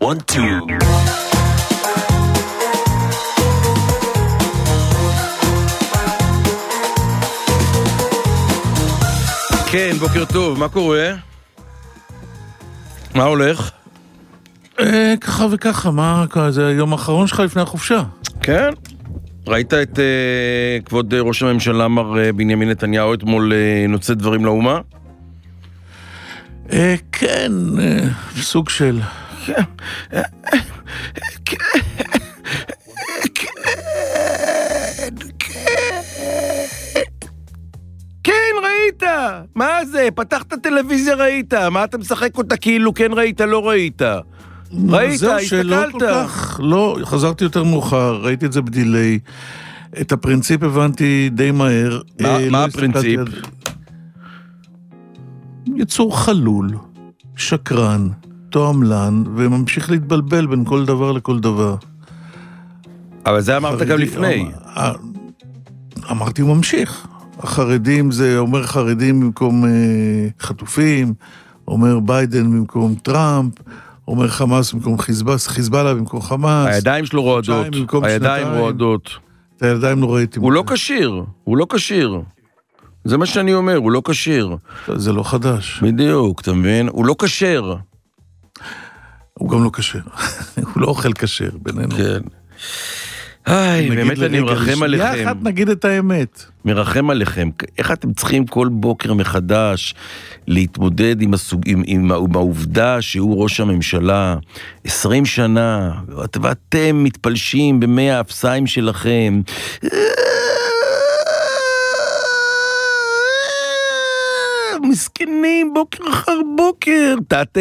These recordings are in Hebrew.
1, 2. כן, בוקר טוב, מה קורה? מה הולך? ככה וככה, זה היום האחרון שלך לפני החופשה. כן. ראית את כבוד ראש הממשלה מר בנימין נתניהו אתמול נוצא דברים לאומה? כן, סוג של... כן, ראית. מה זה? פתחת טלוויזיה, ראית. מה אתה משחק אותה כאילו כן ראית, לא ראית? ראית, זהו שלא הסתכלת. כל כך, לא, חזרתי יותר מאוחר, ראיתי את זה בדילי. את הפרינציפ הבנתי די מהר. מה הפרינציפ? יצור חלול, שקרן, תועמלן, וממשיך להתבלבל בין כל דבר לכל דבר. אבל זה אמרת גם לפני. אמרתי, הוא ממשיך. החרדים זה אומר חרדים במקום חטופים, אומר ביידן במקום טראמפ, אומר חמאס במקום חיזבאללה במקום חמאס. הידיים שלו רועדות. הידיים רועדות. את הידיים לא ראיתי. הוא לא קשיר. הוא לא קשיר. זה מה שאני אומר, הוא לא קשיר. זה לא חדש. בדיוק, אתה מבין? הוא לא קשר. הוא גם לא קשר. הוא לא אוכל קשר בינינו. כן. היי, באמת אני מרחם עליכם. יחד נגיד את האמת. מרחם עליכם. איך אתם צריכים כל בוקר מחדש להתמודד עם העובדה שהוא ראש הממשלה 20 שנה, ואתם מתפלשים במי האפסיים שלכם. מסכנים, בוקר אחר בוקר.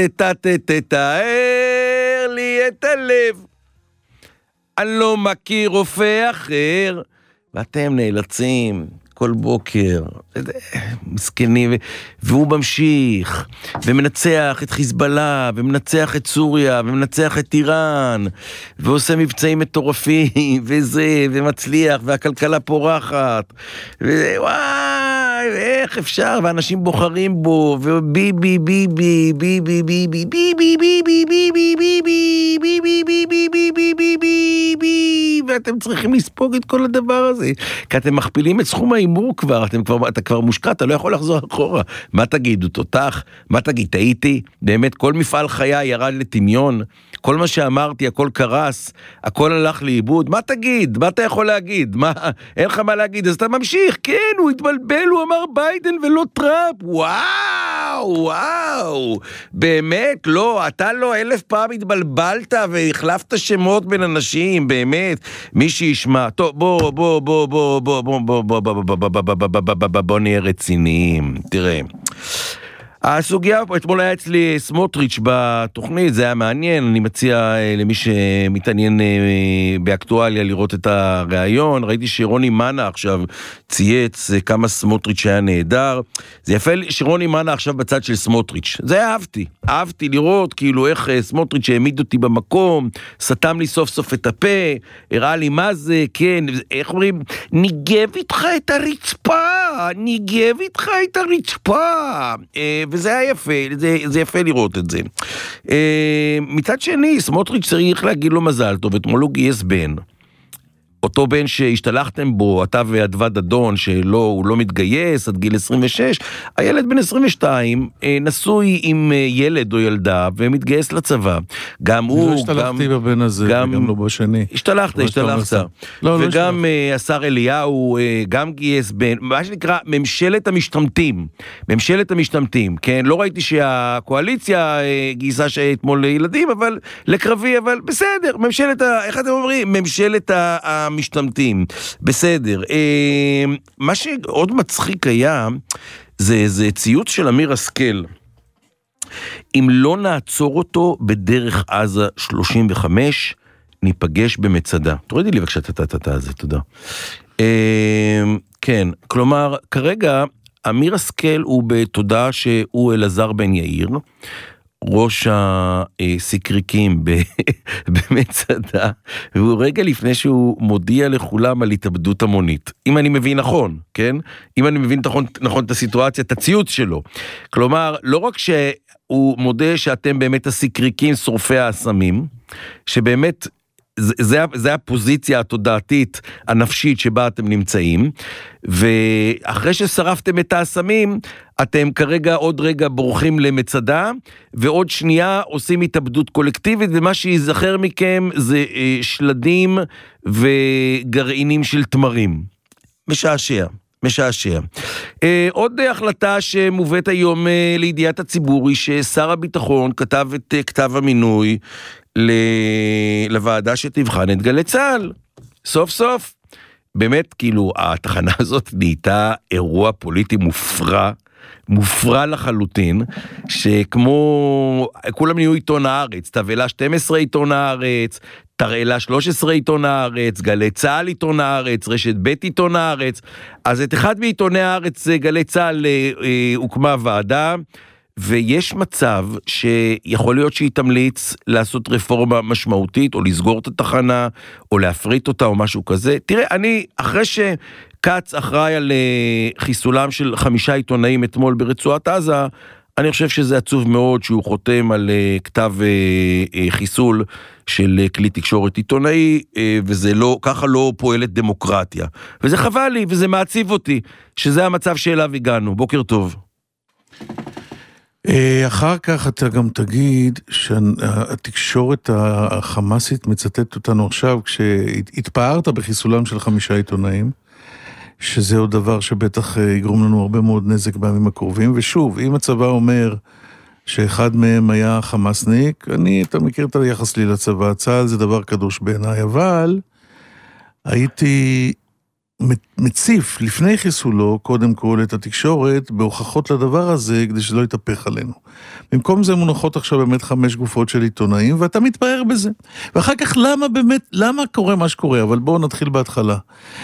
תתאר לי את הלב. אני לא מכיר רופא אחר, ואתם נאלצים כל בוקר, מסכנים, והוא ממשיך, ומנצח את חיזבאללה, ומנצח את סוריה, ומנצח את איראן, ועושה מבצעים מטורפים, וזה, ומצליח, והכלכלה פורחת, וואי, איך אפשר, ואנשים בוחרים בו, וביבי, ביבי, ביבי, ביבי, ביבי, ביבי, ביבי, ביבי, ביבי, ואתם צריכים לספוג את כל הדבר הזה, כי אתם מכפילים את סכום האימור כבר, אתה כבר מושקע, אתה לא יכול לחזור אחורה. מה תגידו, תותח? מה תגיד, טעיתי? באמת, כל מפעל חיי ירד לטמיון, כל מה שאמרתי, הכל קרס, הכל הלך לאיבוד, מה תגיד? מה אתה יכול להגיד? מה? אין לך מה להגיד, אז אתה ממשיך, כן, הוא התבלבל, הוא אמר ביידן ולא טראמפ, וואו, באמת, לא, אתה לא 1000 פעם התבלבלת והחלפת שמות בין אנשים, באמת, מי שישמע, טוב, בוא נהיה רציניים, תראה. הסוגיה, אתמול היה אצלי סמוטריץ' בתוכנית, זה היה מעניין, אני מציע למי שמתעניין באקטואליה לראות את הרעיון, ראיתי שרוני מנה עכשיו צייץ כמה סמוטריץ' היה נהדר, זה יפה שרוני מנה עכשיו בצד של סמוטריץ', זה אהבתי לראות כאילו איך סמוטריץ' העמיד אותי במקום, סתם לי סוף סוף את הפה, הראה לי מה זה, כן, איך אומרים, ניגב איתך את הרצפה, וזה היה יפה, זה יפה לראות את זה. מצד שני, סמוטריץ' צריך להגיד לו מזל טוב, אתמול הוא גייס בן. אותו בן שהשתלחתם בו, אתה ואדווד אדון, שהוא לא מתגייס עד גיל 26, הילד בן 22 נשוי עם ילד או ילדה, ומתגייס לצבא. גם הוא, לא השתלחתי בבן הזה, וגם לא בשני. השתלחת. וגם השר אליהו, גם גייס בן, מה שנקרא, ממשלת המשתמטים, כן? לא ראיתי שהקואליציה גייסה שאתמול ילדים, אבל לקרבי, אבל בסדר, איך אתם אומרים? ממשלת המשתמטים, בסדר. מה שעוד מצחיק היה, זה ציוץ של אמיר השכל. אם לא נעצור אותו בדרך עזה 35, ניפגש במצדה. תורידי לי בבקשה את הזה, תודה. כן, כלומר, כרגע אמיר השכל הוא בתודעה שהוא אלעזר בן יאיר, ראש הסיקריקים במצדה, והוא רגע לפני שהוא מודיע לכולם על התאבדות המונית. אם אני מבין נכון, כן? אם אני מבין נכון את הסיטואציה, את הציוץ שלו. כלומר, לא רק שהוא מודה שאתם באמת הסיקריקים שורפי האסמים, שבאמת זה הפוזיציה התודעתית הנפשית שבה אתם נמצאים, ואחרי ששרפתם את האסמים, אתם כרגע עוד רגע בורחים למצדה, ועוד שנייה עושים התאבדות קולקטיבית, ומה שיזכר מכם זה שלדים וגרעינים של תמרים. משעשע. משעשע. עוד החלטה שמובאת היום לידיעת הציבור היא ששר הביטחון כתב את כתב המינוי לוועדה שתבחן את גלי צה"ל. סוף סוף. באמת, כאילו, התחנה הזאת נהייתה אירוע פוליטי מופרע לחלוטין, שכמו, כולם נהיו עיתון הארץ, תבלה 12 עיתון הארץ, תרעלה 13 עיתון הארץ, גלי צה"ל עיתון הארץ, רשת ב' עיתון הארץ, אז את אחד מעיתוני הארץ, גלי צה"ל, הוקמה ועדה, ויש מצב שיכול להיות שהיא תמליץ לעשות רפורמה משמעותית, או לסגור את התחנה, או להפריט אותה, או משהו כזה. תראה, אני, אחרי שקץ אחראי על חיסולם של 5 עיתונאים אתמול ברצועת עזה, אני חושב שזה עצוב מאוד שהוא חותם על כתב חיסול של כלי תקשורת עיתונאי, וזה לא, ככה לא פועלת דמוקרטיה. וזה חבל לי, וזה מעציב אותי, שזה המצב שאליו הגענו. בוקר טוב. אחר כך אתה גם תגיד שהתקשורת החמאסית מצטטת אותנו עכשיו, כשהתפארת בחיסולם של 5 עיתונאים, שזה עוד דבר שבטח יגרום לנו הרבה מאוד נזק בימים הקרובים, ושוב, אם הצבא אומר שאחד מהם היה חמאסניק, אתה מכיר את היחס לי לצבא, צה"ל זה דבר קדוש בעיניי, אבל הייתי מציף לפני חיסולו, קודם כל את התקשורת, בהוכחות לדבר הזה, כדי שלא יתהפך עלינו. במקום זה מונחות עכשיו באמת 5 גופות של עיתונאים, ואתה מתפאר בזה. ואחר כך למה קורה מה שקורה? אבל בואו נתחיל בהתחלה.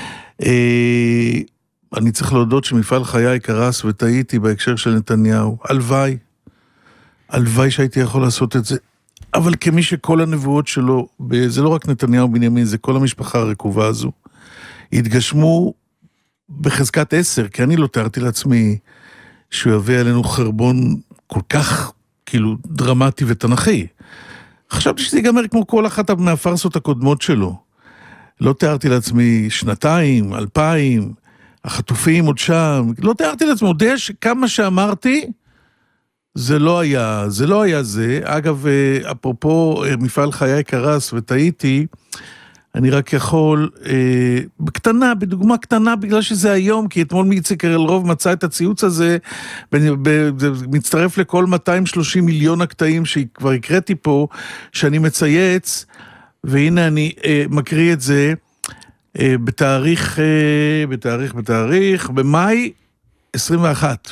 אני צריך להודות שמפעל חיי קרס וטעיתי בהקשר של נתניהו. הלוואי שהייתי יכול לעשות את זה. אבל כמי שכל הנבואות שלו, זה לא רק נתניהו בנימין, זה כל המשפחה הרקובה הזו, התגשמו בחזקת 10, כי אני לא תיארתי לעצמי שהוא יביא עלינו חרבון כל כך כאילו דרמטי ותנכי. חשבתי שזה ייגמר כמו כל אחת מהפרסות הקודמות שלו. לא תיארתי לעצמי 2, 2000, החטופים עוד שם, לא תיארתי לעצמי, יודע שכמה שאמרתי, זה לא היה זה. אגב, אפרופו מפעל חיי קרס וטעיתי, אני רק יכול, בדוגמה קטנה, בגלל שזה היום, כי אתמול איציק אלרוב מצא את הציוץ הזה, מצטרף לכל 230 מיליון הקטעים שכבר הקראתי פה, שאני מצייץ, והנה אני מקריא את זה, במאי 21.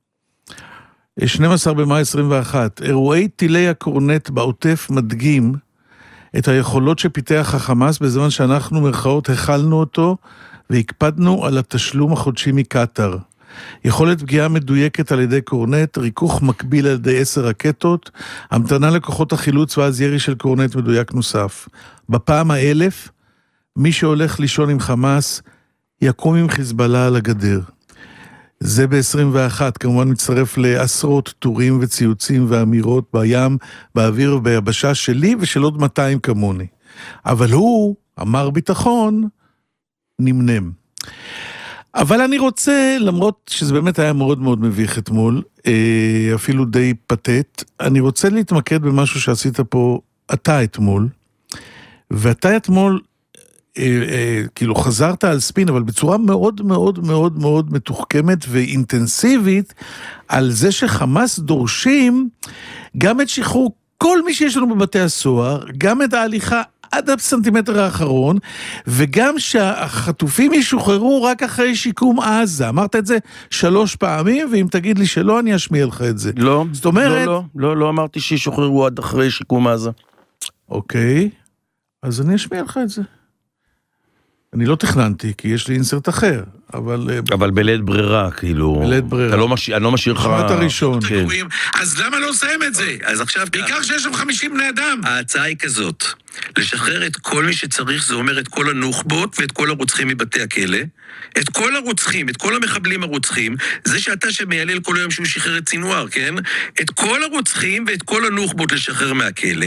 12 במאי 21. אירועי טילי הקורנט בעוטף מדגים, את היכולות שפיתח החמאס בזמן שאנחנו מרכאות החלנו אותו והקפדנו על התשלום החודשי מקטר. יכולת פגיעה מדויקת על ידי קורנט, ריכוך מקביל על ידי 10 רקטות, המתנה לכוחות החילוץ ואז ירי של קורנט מדויק נוסף. בפעם 1000, מי שהולך לישון עם חמאס יקום עם חיזבאללה על הגדר. זה ב-21, כמובן מצטרף לעשרות טורים וציוצים ואמירות בים, באוויר וביבשה שלי ושל עוד 200 כמוני. אבל הוא, אמר ביטחון, נמנם. אבל אני רוצה, למרות שזה באמת היה מאוד מאוד מביך אתמול, אפילו די פתט, אני רוצה להתמקד במשהו שעשית פה אתה אתמול, ואתה אתמול, כאילו חזרת על ספין, אבל בצורה מאוד מאוד מאוד מאוד מתוחכמת ואינטנסיבית, על זה שחמאס דורשים גם את שחרור כל מי שיש לנו בבתי הסוהר, גם את ההליכה עד הסנטימטר האחרון, וגם שהחטופים ישוחררו רק אחרי שיקום עזה. אמרת את זה 3 פעמים, ואם תגיד לי שלא, אני אשמיע לך את זה. לא, זאת אומרת... לא אמרתי שישוחררו עד אחרי שיקום עזה. אוקיי, אז אני אשמיע לך את זה. אני לא תכננתי, כי יש לי אינסרט אחר, אבל בלית ברירה, כאילו... בלית ברירה. אני לא משאיר לך... שמעת הראשון. כן. אז למה לא לסיים את זה? אז עכשיו, בעיקר שיש שם 50 בני אדם. ההצעה היא כזאת, לשחרר את כל מי שצריך, זה אומר את כל הנוח'בות ואת כל הרוצחים מבתי הכלא, את כל הרוצחים, את כל המחבלים הרוצחים, זה שאתה שמיילל כל היום שהוא שחרר את סינואר, כן? את כל הרוצחים ואת כל הנוח'בות לשחרר מהכלא,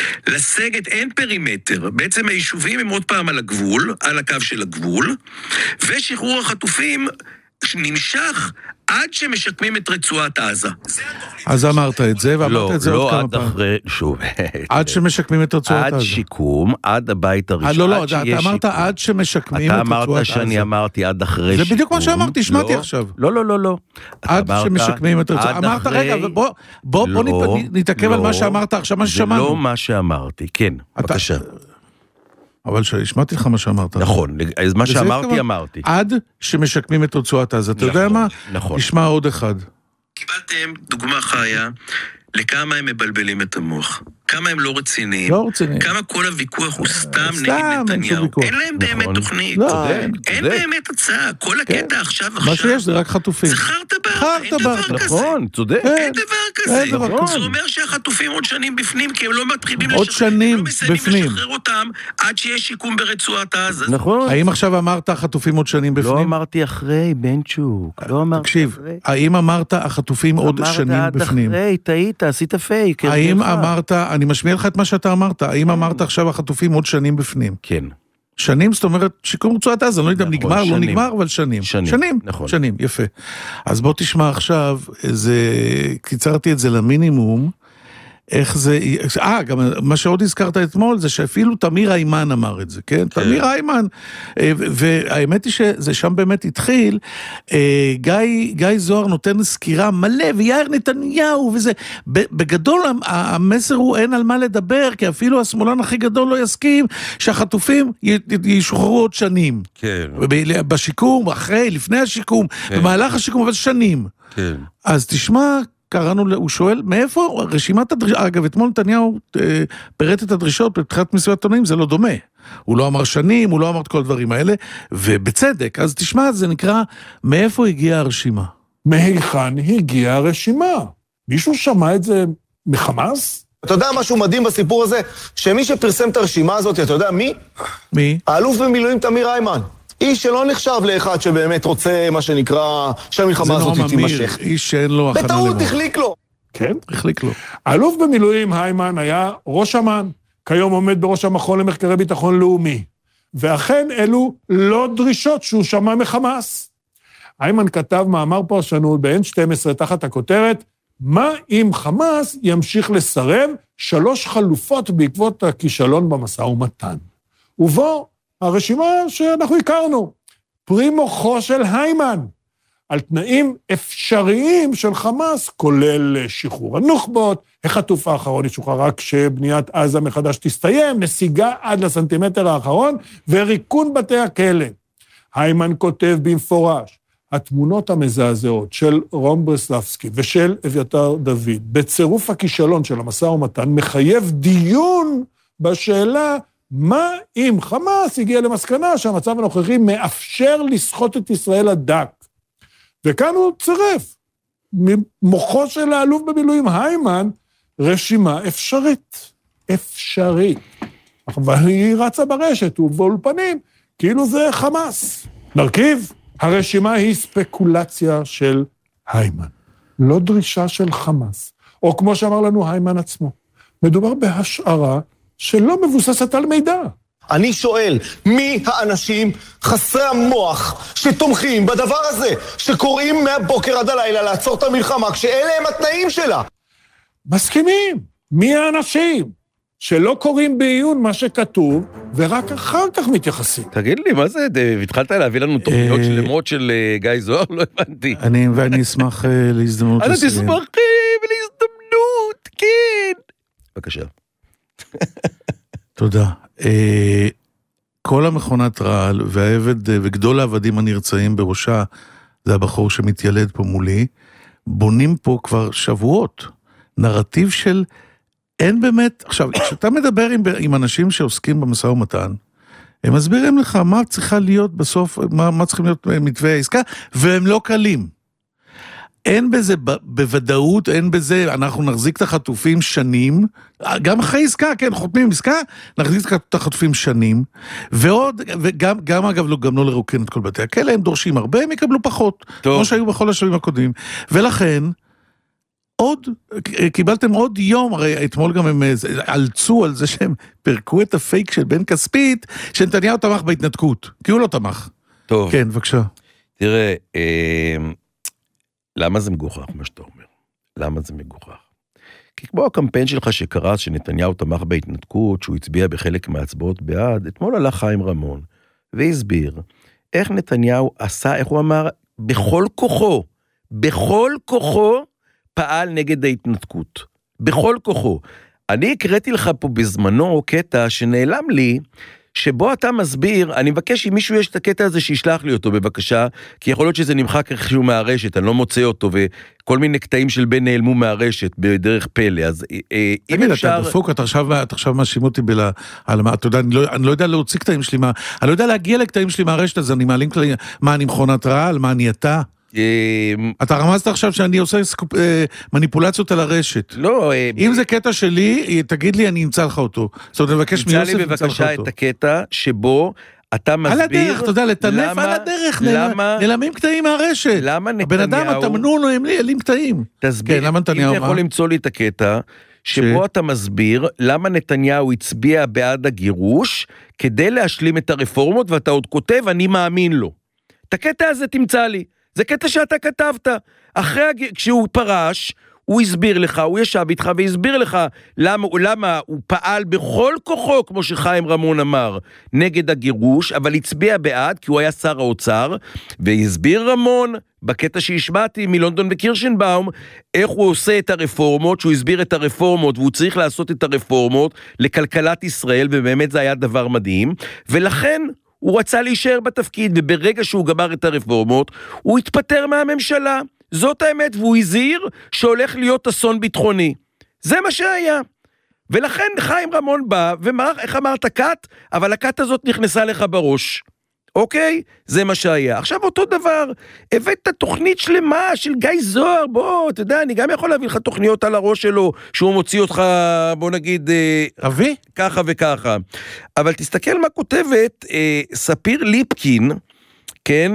לסגת אין פרימטר, בעצם היישובים הם עוד פעם על הגבול, על הקו של הגבול, ושחרור החטופים נמשך עד שמשקמים את רצועת עזה. אז אמרת את זה, ואמרת את זה עוד כמה פעמים. לא, עד אחרי, שוב. עד שמשקמים את רצועת עזה. עד שיקום, עד הבית הראשון. לא, אתה אמרת עד שמשקמים את רצועת עזה. אתה אמרת שאני אמרתי עד אחרי שיקום. זה בדיוק מה שאמרתי, שמעתי עכשיו. לא. עד שמשקמים את רצועת עזה. אמרת, רגע, בוא נתעכב על מה שאמרת עכשיו, מה ששמענו. זה לא מה שאמרתי, כן, בבקשה. אבל שמעתי לך מה שאמרת. נכון, אז מה שאמרתי, אמרתי. עד שמשקמים את רצועת עזה. אתה יודע מה? נכון. נשמע עוד אחד. קיבלתם דוגמה חיה לכמה הם מבלבלים את המוח. כמה הם לא רציניים. לא רציניים. כמה כל הוויכוח הוא סתם נגד נתניהו. אין להם באמת תוכנית. אין באמת הצעה. כל הקטע עכשיו. מה שיש זה רק חטופים. זה חרטה ברטה. אין דבר כזה. נכון, צודק. אין דבר כזה. זה אומר שהחטופים עוד שנים בפנים, כי הם לא מתחילים עוד שנים בפנים. לשחרר אותם עד שיש שיקום ברצועת עזה. נכון. האם עכשיו אמרת החטופים עוד שנים בפנים? לא אמרתי אחרי, בנצ'וק. לא אמרתי אחרי. תקשיב, האם אמרת החטופים עוד שנים בפנים? אמרת עד אחרי, טעית, עשית פייק. האם אמרת, אני משמיע לך את מה שאתה אמרת, האם אמרת עכשיו החטופים עוד שנים בפנים? כן. שנים, זאת אומרת, שיקום רצועת עזה, לא יודע אם נגמר, לא נגמר, אבל שנים. שנים, נכון. שנים, יפה. אז בוא תשמע עכשיו, קיצרתי את זה למינימום, איך זה, גם מה שעוד הזכרת אתמול, זה שאפילו תמיר היימן אמר את זה, כן? תמיר היימן, והאמת היא שזה שם באמת התחיל, גיא זוהר נותן סקירה מלא, ויאיר נתניהו, וזה, בגדול המסר הוא אין על מה לדבר, כי אפילו השמאלן הכי גדול לא יסכים, שהחטופים ישוחררו עוד שנים. כן. בשיקום, אחרי, לפני השיקום, במהלך השיקום, אבל שנים. כן. אז תשמע, קראנו, הוא שואל, מאיפה רשימת הדרישות, אגב, אתמול נתניהו פירט את הדרישות בתחילת מסיבת עיתונאים, זה לא דומה. הוא לא אמר שנים, הוא לא אמר את כל הדברים האלה, ובצדק, אז תשמע, זה נקרא, מאיפה הגיעה הרשימה? מהיכן הגיעה הרשימה? מישהו שמע את זה מחמאס? אתה יודע משהו מדהים בסיפור הזה? שמי שפרסם את הרשימה הזאת, אתה יודע מי? מי? האלוף במילואים תמיר היימן. איש שלא נחשב לאחד שבאמת רוצה, מה שנקרא, שהמלחמה הזאת תימשך. איש שאין לו הכנה למוח. בטעות החליק לו. כן? החליק לו. האלוף במילואים היימן היה ראש אמ"ן, כיום עומד בראש המכון למחקרי ביטחון לאומי. ואכן אלו לא דרישות שהוא שמע מחמאס. היימן כתב מאמר פרשנות ב-N12 תחת הכותרת, מה אם חמאס ימשיך לסרב 3 חלופות בעקבות הכישלון במשא ומתן. ובו הרשימה שאנחנו הכרנו, פרי מוחו של היימן, על תנאים אפשריים של חמאס, כולל שחרור הנוח'בות, החטוף האחרון ישוחרר רק שבניית עזה מחדש תסתיים, נסיגה עד לסנטימטר האחרון, וריקון בתי הכלא. היימן כותב במפורש, התמונות המזעזעות של רום ברסלבסקי ושל אביתר דוד, בצירוף הכישלון של המשא ומתן, מחייב דיון בשאלה, מה אם חמאס הגיע למסקנה שהמצב הנוכחי מאפשר לסחוט את ישראל הדק? וכאן הוא צירף, ממוחו של האלוף במילואים היימן, רשימה אפשרית. אפשרית. והיא רצה ברשת ובאולפנים, כאילו זה חמאס. נרכיב, הרשימה היא ספקולציה של היימן. לא דרישה של חמאס. או כמו שאמר לנו היימן עצמו, מדובר בהשערה, שלא מבוססת על מידע. אני שואל, מי האנשים חסרי המוח שתומכים בדבר הזה, שקוראים מהבוקר עד הלילה לעצור את המלחמה, כשאלה הם התנאים שלה? מסכימים. מי האנשים שלא קוראים בעיון מה שכתוב, ורק אחר כך מתייחסים? תגיד לי, מה זה? התחלת להביא לנו תוכניות שלמות של גיא זוהר? לא הבנתי. ואני אשמח להזדמנות לסיים. אני תשמחי להזדמנות, כן. בבקשה. תודה. כל המכונת רעל והעבד וגדול העבדים הנרצאים בראשה, זה הבחור שמתיילד פה מולי, בונים פה כבר שבועות, נרטיב של אין באמת, עכשיו, כשאתה מדבר עם אנשים שעוסקים במשא ומתן, הם מסבירים לך מה צריכה להיות בסוף, מה צריכים להיות מתווה העסקה, והם לא קלים. אין בזה, בוודאות, אין בזה, אנחנו נחזיק את החטופים שנים, גם אחרי עסקה, כן, חותמים עסקה, נחזיק את החטופים שנים, ועוד, וגם אגב, גם לא לרוקן את כל בתי הכלא, הם דורשים הרבה, הם יקבלו פחות, כמו שהיו בכל השלבים הקודמים, ולכן, קיבלתם עוד יום, הרי אתמול גם הם אלצו על זה שהם פרקו את הפייק של בן כספית, שנתניהו תמך בהתנתקות, כי הוא לא תמך. טוב. כן, בבקשה. תראה, למה זה מגוחך, מה שאתה אומר? למה זה מגוחך? כי כמו הקמפיין שלך שקרא שנתניהו תמך בהתנתקות, שהוא הצביע בחלק מההצבעות בעד, אתמול עלה חיים רמון, והסביר איך נתניהו עשה, איך הוא אמר, בכל כוחו, פעל נגד ההתנתקות. בכל כוחו. אני הקראתי לך פה בזמנו קטע שנעלם לי, שבו אתה מסביר, אני מבקש אם מישהו יש את הקטע הזה שישלח לי אותו בבקשה, כי יכול להיות שזה נמחק איכשהו מהרשת, אני לא מוצא אותו, וכל מיני קטעים של בן נעלמו מהרשת בדרך פלא, אז אם אפשר... אתה דפוק, אתה עכשיו מאשים אותי אתה יודע, אני לא יודע להוציא קטעים שלי, אני לא יודע להגיע לקטעים שלי מהרשת, אז אני מעלים כלי, מה אני מכונת רעל, מה אני אתה? אתה רמזת עכשיו שאני עושה מניפולציות על הרשת. לא. אם זה קטע שלי, תגיד לי, אני אמצא לך אותו. זאת אומרת, נבקש מיוסף, נמצא לי בבקשה את הקטע שבו אתה מסביר... על הדרך, אתה יודע, לטנף על הדרך, נעלמים קטעים מהרשת. למה נתניהו... הבן אדם, התמנון, הם נעלים קטעים. תסביר, אם אתה יכול למצוא לי את הקטע, שבו אתה מסביר למה נתניהו הצביע בעד הגירוש, כדי להשלים את הרפורמות, ואתה עוד כותב, אני מאמין לו. את הקטע הזה תמצא לי. זה קטע שאתה כתבת. כשהוא פרש, הוא הסביר לך, הוא ישב איתך והסביר לך למה הוא פעל בכל כוחו, כמו שחיים רמון אמר, נגד הגירוש, אבל הצביע בעד, כי הוא היה שר האוצר, והסביר רמון, בקטע שהשמעתי מלונדון וקירשנבאום, איך הוא עושה את הרפורמות, שהוא הסביר את הרפורמות, והוא צריך לעשות את הרפורמות לכלכלת ישראל, ובאמת זה היה דבר מדהים, ולכן הוא רצה להישאר בתפקיד, וברגע שהוא גמר את הרפורמות, הוא התפטר מהממשלה. זאת האמת, והוא הזהיר שהולך להיות אסון ביטחוני. זה מה שהיה. ולכן חיים רמון בא, איך אמרת קאט? אבל הקאט הזאת נכנסה לך בראש. אוקיי? זה מה שהיה. עכשיו אותו דבר, הבאת תוכנית שלמה של גיא זוהר, בוא, אתה יודע, אני גם יכול להביא לך תוכניות על הראש שלו, שהוא מוציא אותך, בוא נגיד, אבי? ככה וככה. אבל תסתכל מה כותבת ספיר ליפקין, כן,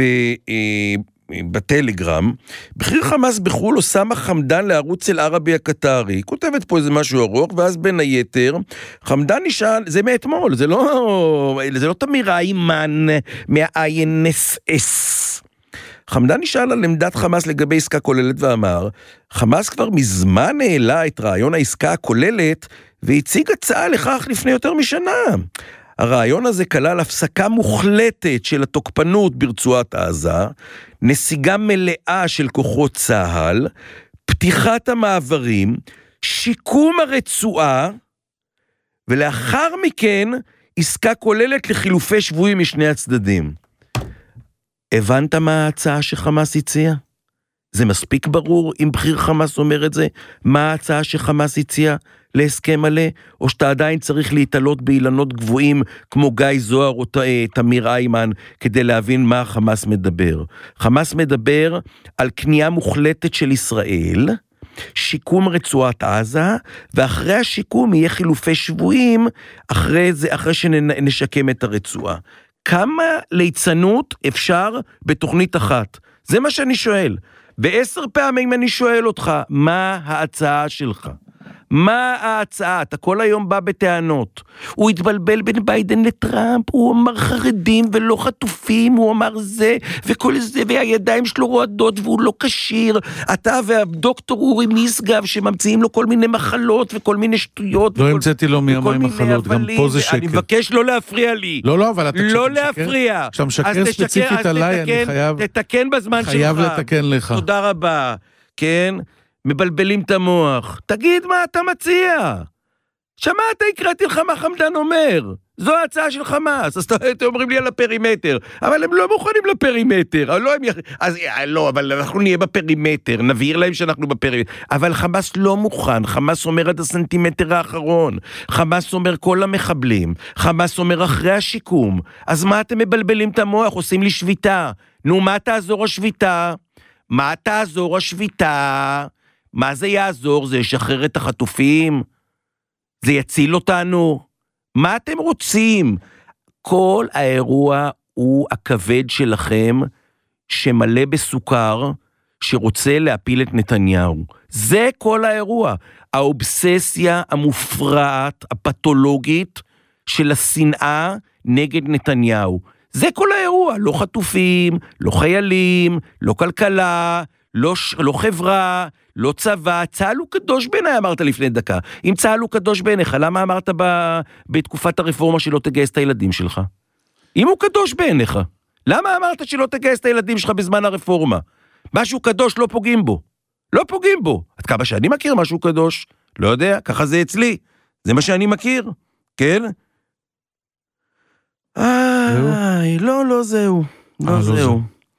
בטלגרם, בכיר חמאס בחול אוסמה חמדן לערוץ אל ערבי הקטרי, היא כותבת פה איזה משהו ארוך, ואז בין היתר, חמדן נשאל, זה מאתמול, זה לא תמיר איימן מה-INSS. חמדן נשאל על עמדת חמאס לגבי עסקה כוללת ואמר, חמאס כבר מזמן העלה את רעיון העסקה הכוללת, והציג הצעה לכך לפני יותר משנה. הרעיון הזה כלל הפסקה מוחלטת של התוקפנות ברצועת עזה, נסיגה מלאה של כוחות צהל, פתיחת המעברים, שיקום הרצועה, ולאחר מכן עסקה כוללת לחילופי שבויים משני הצדדים. הבנת מה ההצעה שחמאס הציע? זה מספיק ברור אם בכיר חמאס אומר את זה? מה ההצעה שחמאס הציע להסכם מלא? או שאתה עדיין צריך להתעלות באילנות גבוהים כמו גיא זוהר או תמיר איימן כדי להבין מה חמאס מדבר? חמאס מדבר על קנייה מוחלטת של ישראל, שיקום רצועת עזה, ואחרי השיקום יהיה חילופי שבויים אחרי שנשקם את הרצועה. כמה ליצנות אפשר בתוכנית אחת? זה מה שאני שואל. ו10 פעמים אני שואל אותך, מה ההצעה שלך? מה ההצעה? אתה כל היום בא בטענות. הוא התבלבל בין ביידן לטראמפ, הוא אמר חרדים ולא חטופים, הוא אמר זה וכל זה, והידיים שלו רועדות והוא לא קשיר. אתה והדוקטור אורי משגב שממציאים לו כל מיני מחלות וכל מיני שטויות. לא המצאתי לו מימי מחלות, גם פה זה שקר. אני מבקש לא להפריע לי. לא, אבל אתה לא להפריע. כשאתה משקר ספציפית עליי, אני תתקן בזמן שלך. חייב לתקן לך. תודה רבה. כן? מבלבלים את המוח. תגיד מה אתה מציע. שמעת, הקראתי לך מה חמדן אומר. זו ההצעה של חמאס, אז אתם אומרים לי על הפרימטר, אבל הם לא מוכנים לפרימטר, אבל אנחנו נהיה בפרימטר, נבהיר להם שאנחנו בפרימטר, אבל חמאס לא מוכן, חמאס אומר עד הסנטימטר האחרון, חמאס אומר כל המחבלים, חמאס אומר אחרי השיקום, אז מה אתם מבלבלים את המוח, עושים לי שביתה, נו מה תעזור השביתה? מה תעזור השביתה? מה זה יעזור? זה ישחרר את החטופים? זה יציל אותנו? מה אתם רוצים? כל האירוע הוא הכבד שלכם, שמלא בסוכר, שרוצה להפיל את נתניהו. זה כל האירוע. האובססיה המופרעת, הפתולוגית, של השנאה נגד נתניהו. זה כל האירוע. לא חטופים, לא חיילים, לא כלכלה, לא חברה, לא צבא. צהל הוא קדוש בעיניי, אמרת לפני דקה. אם צהל הוא קדוש בעיניך, למה אמרת בתקופת הרפורמה שלא תגייס את הילדים שלך? אם הוא קדוש בעיניך, למה אמרת שלא תגייס את הילדים שלך בזמן הרפורמה? משהו קדוש לא פוגעים בו. לא פוגעים בו. עד כמה שאני מכיר משהו קדוש? לא יודע, ככה זה אצלי. זה מה שאני מכיר. כן? לא זהו. לא זהו.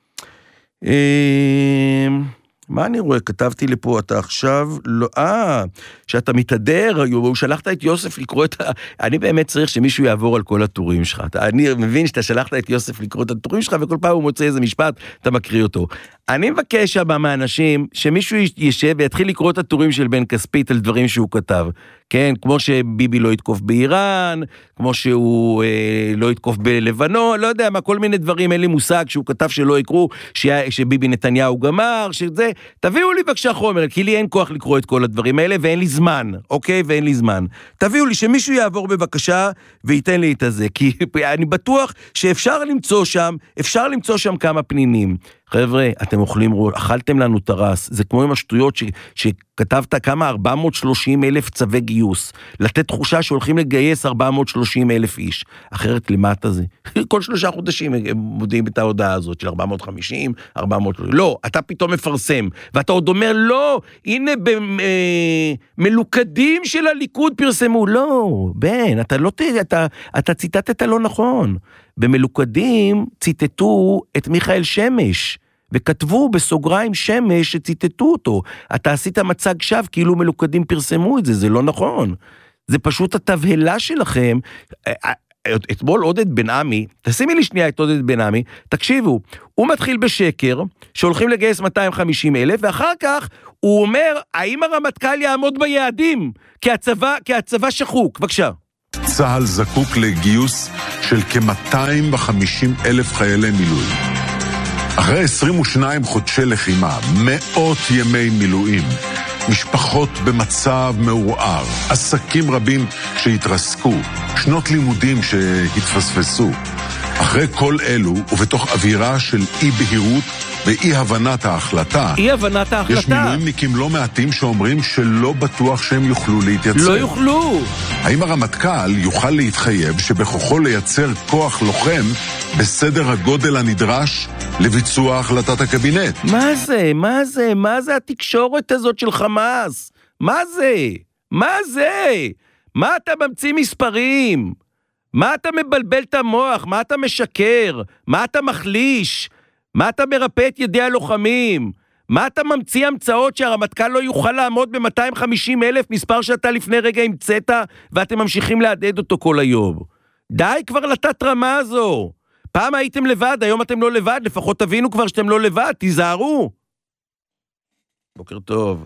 מה אני רואה? כתבתי לפה, אתה עכשיו, לא, שאתה מתהדר, הוא שלחת את יוסף לקרוא את אני באמת צריך שמישהו יעבור על כל הטורים שלך. אני מבין שאתה שלחת את יוסף לקרוא את הטורים שלך, וכל פעם הוא מוצא איזה משפט, אתה מקריא אותו. אני מבקש הבא מהאנשים, שמישהו יישב ויתחיל לקרוא את הטורים של בן כספית על דברים שהוא כתב. כן, כמו שביבי לא יתקוף באיראן, כמו שהוא לא יתקוף בלבנון, לא יודע מה, כל מיני דברים, אין לי מושג שהוא כתב שלא יקרו, שביבי נתניהו גמר, שזה, תביאו לי בבקשה חומר, כי לי אין כוח לקרוא את כל הדברים האלה, ואין לי זמן, אוקיי? ואין לי זמן. תביאו לי שמישהו יעבור בבקשה, וייתן לי את הזה, כי אני בטוח שאפשר למצוא שם כמה פנינים. חבר'ה, אתם אכלתם לנו תרס, זה כמו עם השטויות שכתבת כמה 430,000 צווי גיוס, לתת תחושה שהולכים לגייס 430,000 איש, אחרת למטה זה, כל 3 חודשים הם מודיעים את ההודעה הזאת של 450, 400, לא, אתה פתאום מפרסם, ואתה עוד אומר, לא, הנה במלוכדים של הליכוד פרסמו, לא, בן, אתה ציטטת לא נכון, במלוכדים ציטטו את מיכאל שמש, וכתבו בסוגריים שמש שציטטו אותו. אתה עשית מצג שווא, כאילו מלוכדים פרסמו את זה, זה לא נכון. זה פשוט התבהלה שלכם. אתמול עודד בן עמי, תשימי לי שנייה את עודד בן עמי, תקשיבו, הוא מתחיל בשקר, שהולכים לגייס 250,000, ואחר כך הוא אומר, האם הרמטכ"ל יעמוד ביעדים? כי הצבא שחוק, בבקשה. צה"ל זקוק לגיוס של כ-250,000 חיילי מילואים. אחרי 22 חודשי לחימה, 100 ימי מילואים, משפחות במצב מעורער, עסקים רבים שהתרסקו, שנות לימודים שהתפספסו. אחרי כל אלו, ובתוך אווירה של אי-בהירות ואי-הבנת ההחלטה, יש מילואימניקים לא מעטים שאומרים שלא בטוח שהם יוכלו להתייצב. לא יוכלו. האם הרמטכ"ל יוכל להתחייב שבכוחו לייצר כוח לוחם בסדר הגודל הנדרש לביצוע החלטת הקבינט? מה זה התקשורת הזאת של חמאס? מה זה? מה אתה ממציא מספרים? מה אתה מבלבל את המוח? מה אתה משקר? מה אתה מחליש? מה אתה מרפא את ידי הלוחמים? מה אתה ממציא המצאות שהרמטכ"ל לא יוכל לעמוד ב-250,000, מספר שאתה לפני רגע המצאת, ואתם ממשיכים להדהד אותו כל היום? די כבר לתת רמה הזו. פעם הייתם לבד, היום אתם לא לבד, לפחות תבינו כבר שאתם לא לבד, תיזהרו. בוקר טוב.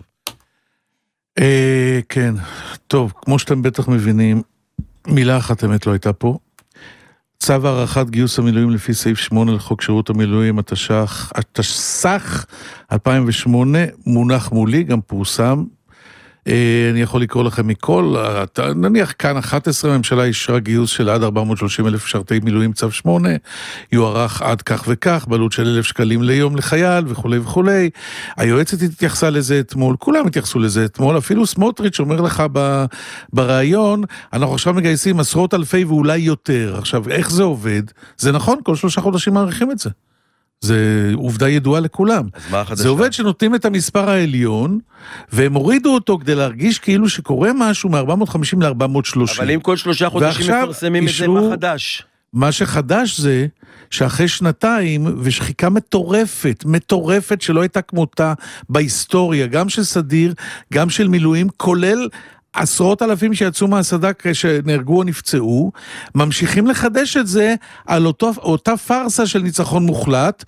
כן, טוב, כמו שאתם בטח מבינים, מילה אחת אמת לא הייתה פה. צו הערכת גיוס המילואים לפי סעיף 8 לחוק שירות המילואים, התשס"ח 2008, מונח מולי, גם פורסם. אני יכול לקרוא לכם מכל, נניח כאן 11, הממשלה אישרה גיוס של עד 430,000 משרתי מילואים צו 8, יוארך עד כך וכך, בעלות של 1,000 שקלים ליום לחייל וכו' וכו'. היועצת התייחסה לזה אתמול, כולם התייחסו לזה אתמול, אפילו סמוטריץ' אומר לך ברעיון, אנחנו עכשיו מגייסים עשרות אלפי ואולי יותר. עכשיו, איך זה עובד? זה נכון, כל 3 חודשים מעריכים את זה. זה עובדה ידועה לכולם. אז מה החדשה? זה עובד שנותנים את המספר העליון, והם הורידו אותו כדי להרגיש כאילו שקורה משהו מ-450 ל-430. אבל אם כל 3 חודשים מפרסמים את זה, מה חדש? מה שחדש זה שאחרי שנתיים ושחיקה מטורפת שלא הייתה כמותה בהיסטוריה, גם של סדיר, גם של מילואים, כולל עשרות אלפים שיצאו מהסדק שנהרגו או נפצעו, ממשיכים לחדש את זה על אותה פרסה של ניצחון מוחלט,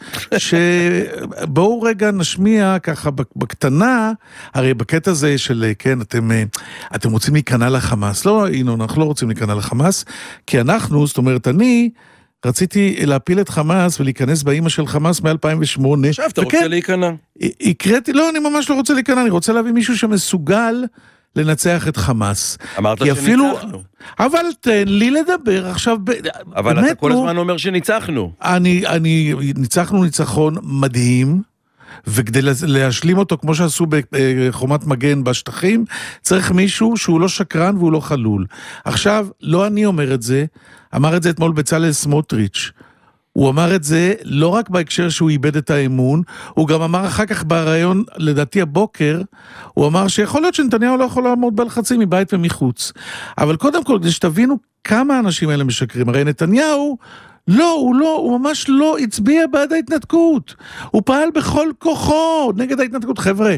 שבואו רגע נשמיע ככה בקטנה, הרי בקטע הזה של, כן, אתם רוצים להיכנע לחמאס, לא, ינון, אנחנו לא רוצים להיכנע לחמאס, כי אנחנו, זאת אומרת, אני רציתי להפיל את חמאס ולהיכנס באמא של חמאס מ-2008. עכשיו, אתה רוצה להיכנע? הקראתי, לא, אני ממש לא רוצה להיכנע, אני רוצה להביא מישהו שמסוגל לנצח את חמאס. אמרת שניצחנו. אבל תן לי לדבר עכשיו. אבל אתה כל הזמן אומר שניצחנו. ניצחנו ניצחון מדהים, וכדי להשלים אותו, כמו שעשו בחומת מגן בשטחים, צריך מישהו שהוא לא שקרן והוא לא חלול. עכשיו, לא אני אומר את זה, אמר את זה אתמול בצלאל סמוטריץ'. הוא אמר את זה לא רק בהקשר שהוא איבד את האמון, הוא גם אמר אחר כך ברעיון, לדעתי הבוקר, הוא אמר שיכול להיות שנתניהו לא יכול לעמוד בלחצים מבית ומחוץ. אבל קודם כל, כדי שתבינו כמה האנשים האלה משקרים, הרי נתניהו, הוא ממש לא הצביע בעד ההתנתקות. הוא פעל בכל כוחו נגד ההתנתקות. חבר'ה,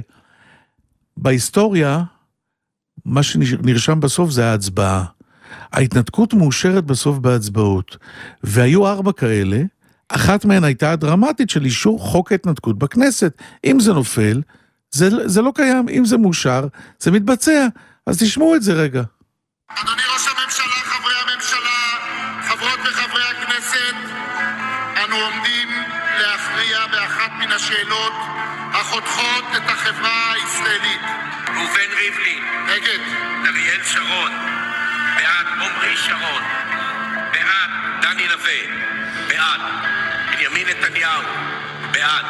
בהיסטוריה, מה שנרשם בסוף זה ההצבעה. ההתנתקות מאושרת בסוף בהצבעות, והיו 4 כאלה, אחת מהן הייתה הדרמטית של אישור חוק ההתנתקות בכנסת. אם זה נופל, זה לא קיים, אם זה מאושר, זה מתבצע. אז תשמעו את זה רגע. אדוני ראש הממשלה, חברי הממשלה, חברות וחברי הכנסת, אנו עומדים להכריע באחת מן השאלות החותכות את החברה הישראלית. ראובן ריבלין, נגד. אריאל שרון, בעד עמרי שרון, בעד דני לוי, בעד בנימין נתניהו, בעד.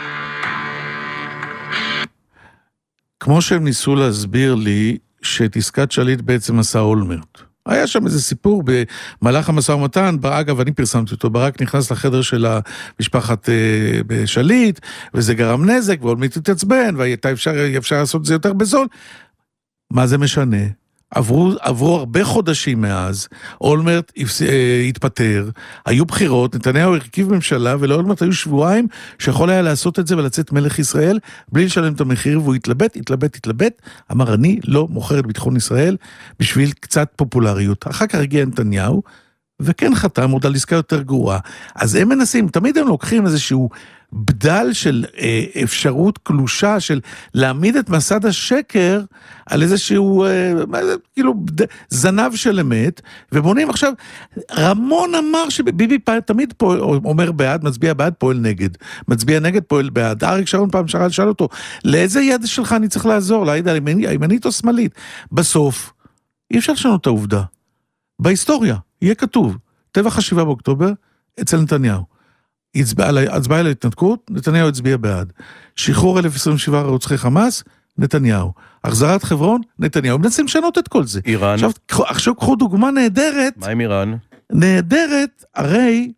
כמו שהם ניסו להסביר לי שאת עסקת שליט בעצם עשה אולמרט. היה שם איזה סיפור במהלך המשא ומתן, אגב אני פרסמתי אותו, ברק נכנס לחדר של המשפחת בשליט, וזה גרם נזק, ואולמרט התעצבן, והייתה אפשר לעשות את זה יותר בזול. מה זה משנה? עברו הרבה חודשים מאז, אולמרט התפטר, היו בחירות, נתניהו הרכיב ממשלה, ולאולמרט היו שבועיים שיכול היה לעשות את זה ולצאת מלך ישראל, בלי לשלם את המחיר, והוא התלבט, אמר אני לא מוכר את ביטחון ישראל, בשביל קצת פופולריות. אחר כך הגיע נתניהו, וכן חתם עוד על עסקה יותר גרועה. אז הם מנסים, תמיד הם לוקחים איזשהו בדל של אפשרות קלושה, של להעמיד את מסד השקר על איזשהו כאילו זנב של אמת, ובונים עכשיו, רמון אמר שביבי תמיד אומר בעד, מצביע בעד, פועל נגד, מצביע נגד, פועל בעד. אריק שרון פעם שאל אותו, לאיזה יד שלך אני צריך לעזור, ליד הימנית או שמאלית? בסוף, אי אפשר לשנות את העובדה. בהיסטוריה, יהיה כתוב, טבח 7 באוקטובר, אצל נתניהו. הצבעה על ההתנתקות, נתניהו הצביע בעד. שחרור 1,027 רוצחי חמאס, נתניהו. החזרת חברון, נתניהו. הם מנסים לשנות את כל זה. איראן. עכשיו קחו דוגמה נהדרת. מה עם איראן? נהדרת, הרי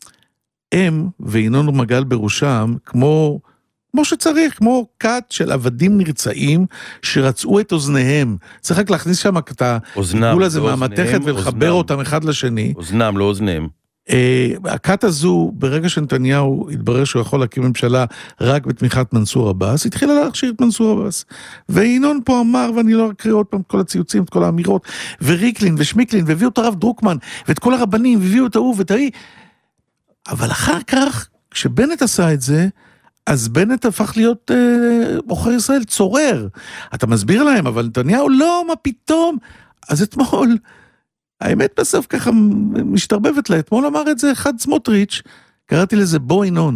הם וינון מגל בראשם, כמו שצריך, כמו קאט של עבדים נרצעים, שרצו את אוזניהם. צריך רק להכניס שם את הגבול הזה מהמתכת ולחבר אותם אחד לשני. אוזנם, לא אוזניהם. הקאט הזו, ברגע שנתניהו התברר שהוא יכול להקים ממשלה רק בתמיכת מנסור עבאס, התחילה להכשיר את מנסור עבאס. וינון פה אמר, ואני לא אקריא עוד פעם את כל הציוצים, את כל האמירות, וריקלין ושמיקלין, והביאו את הרב דרוקמן, ואת כל הרבנים, והביאו את ההוא ואת ההיא. אבל אחר כך, כשבנט עשה את זה, אז בנט הפך להיות עוכר ישראל צורר. אתה מסביר להם, אבל נתניהו לא, מה פתאום? אז אתמול, האמת בסוף ככה משתרבבת לה, אתמול אמר את זה אחד סמוטריץ', קראתי לזה בוא ינון.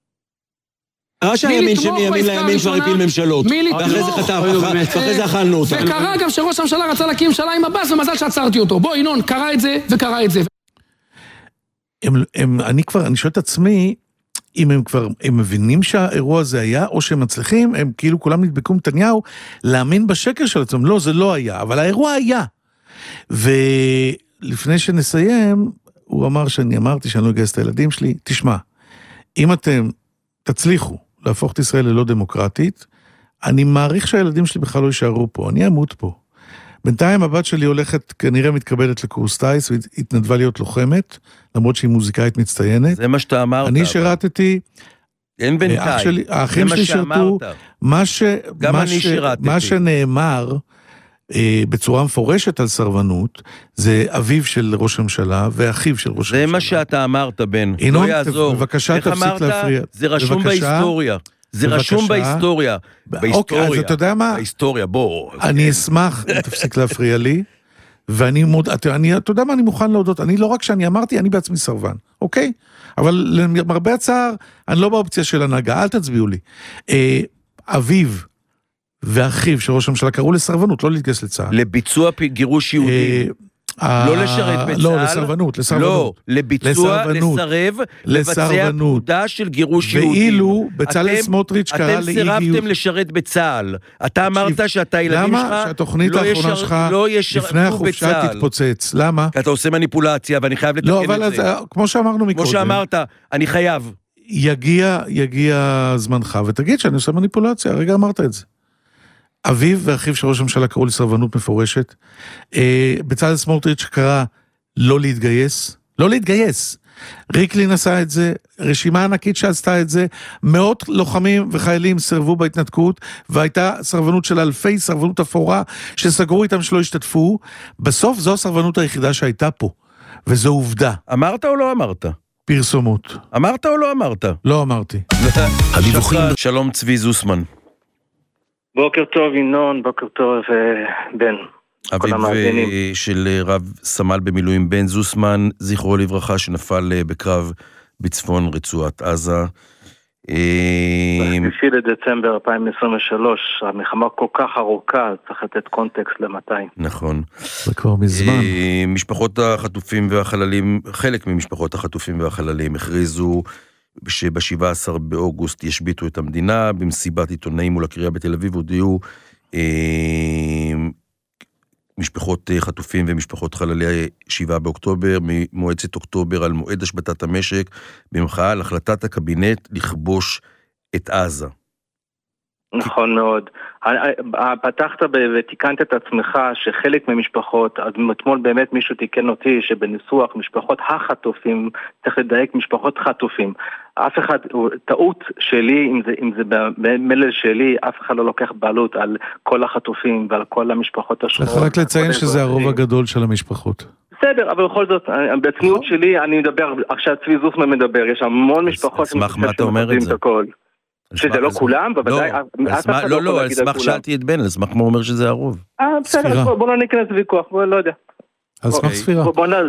שהימין שמימין לימין כבר הפיל ממשלות. ואחרי זה חטף, ואחרי זה אכלנו אותה. וקרה גם שראש הממשלה רצה להקים ממשלה עם עבאס, ומזל שעצרתי אותו. בוא ינון, קרה את זה וקרה את זה. אני שואל את עצמי, אם הם מבינים שהאירוע הזה היה, או שהם מצליחים, הם כאילו כולם נדבקו נתניהו, להאמין בשקר של עצמם. לא, זה לא היה, אבל האירוע היה. ולפני שנסיים, הוא אמר שאני אמרתי שאני לא אגייס את הילדים שלי, תשמע, אם אתם תצליחו להפוך את ישראל ללא דמוקרטית, אני מעריך שהילדים שלי בכלל לא יישארו פה, אני אמות פה. בינתיים הבת שלי הולכת, כנראה מתקבלת לקורס טייס, והתנדבה להיות לוחמת, למרות שהיא מוזיקאית מצטיינת. זה מה שאתה אמרת. אני שירתתי, אין בינתיים. האחים שלי שירתו, מה שנאמר בצורה מפורשת על סרבנות, זה אביו של ראש הממשלה ואחיו של ראש הממשלה. זה מה שאתה אמרת, בן. ינון, לא יעזור. בבקשה תפסיק להפריע. זה רשום בהיסטוריה. זה רשום בהיסטוריה. אוקיי, אז אתה יודע מה? בהיסטוריה, בוא. אני אשמח אם תפסיק להפריע לי, ואני אתה יודע מה, אני מוכן להודות, אני לא רק שאני אמרתי, אני בעצמי סרבן, אוקיי? אבל למרבה הצער, אני לא באופציה של הנהגה, אל תצביעו לי. אביו ואחיו של ראש הממשלה קראו לסרבנות, לא להתגייס לצה"ל. לביצוע גירוש יהודי. לא לשרת בצה"ל. לא, לסרבנות. לא, לביצוע, לסרב, לבצע פקודה של גירוש יהודים. ואילו בצלאל סמוטריץ' קרא לאי גיוס. אתם סירבתם לשרת בצה"ל. אתה אמרת שאתה ילדים שלך למה שהתוכנית האחרונה שלך לפני החופשה תתפוצץ? למה? כי אתה עושה מניפולציה ואני חייב לתקן את זה. לא, אבל כמו שאמרנו מקודם. כמו שאמרת, אני חייב. יגיע זמנך ותגיד שאני עושה מניפולציה, הרגע אמרת את זה. אביו ואחיו של ראש הממשלה קראו לסרבנות מפורשת. בצלאל סמוטריץ' קרא לא להתגייס. לא להתגייס. ריקלין עשה את זה, רשימה ענקית שעשתה את זה, מאות לוחמים וחיילים סרבו בהתנתקות, והייתה סרבנות של אלפי, סרבנות אפורה, שסגרו איתם שלא השתתפו. בסוף זו הסרבנות היחידה שהייתה פה, וזו עובדה. אמרת או לא אמרת? פרסומות. אמרת או לא אמרת? לא אמרתי. שלום צבי זוסמן. בוקר טוב ינון, בוקר טוב בן. אביו של רב סמל במילואים בן זוסמן, זכרו לברכה, שנפל בקרב בצפון רצועת עזה. ב-3 לדצמבר 2023, המלחמה כל כך ארוכה, צריך לתת קונטקסט למתי. נכון. זה כבר מזמן. משפחות החטופים והחללים, חלק ממשפחות החטופים והחללים הכריזו שב-17 באוגוסט ישביתו את המדינה, במסיבת עיתונאים מול הקריה בתל אביב, הודיעו משפחות חטופים ומשפחות חללי 7 באוקטובר, ממועצת אוקטובר על מועד השבתת המשק, במחאה על החלטת הקבינט לכבוש את עזה. נכון מאוד. פתחת ותיקנת את עצמך שחלק ממשפחות, אז אתמול באמת מישהו תיקן אותי שבניסוח משפחות החטופים, צריך לדייק משפחות חטופים. אף אחד, טעות שלי, אם זה במלל שלי, אף אחד לא לוקח בעלות על כל החטופים ועל כל המשפחות השחורות. צריך רק לציין שזה הרוב הגדול של המשפחות. בסדר, אבל בכל זאת, בצניעות שלי אני מדבר, עכשיו צבי זוסמן מדבר, יש המון משפחות שמחזים את הכל. שזה לא כולם, בוודאי. לא, על סמך שאלתי את בן, על סמך כמו אומר שזה הרוב. בסדר, בוא לא ניכנס ויכוח, בוא לא יודע. על סמך ספירה.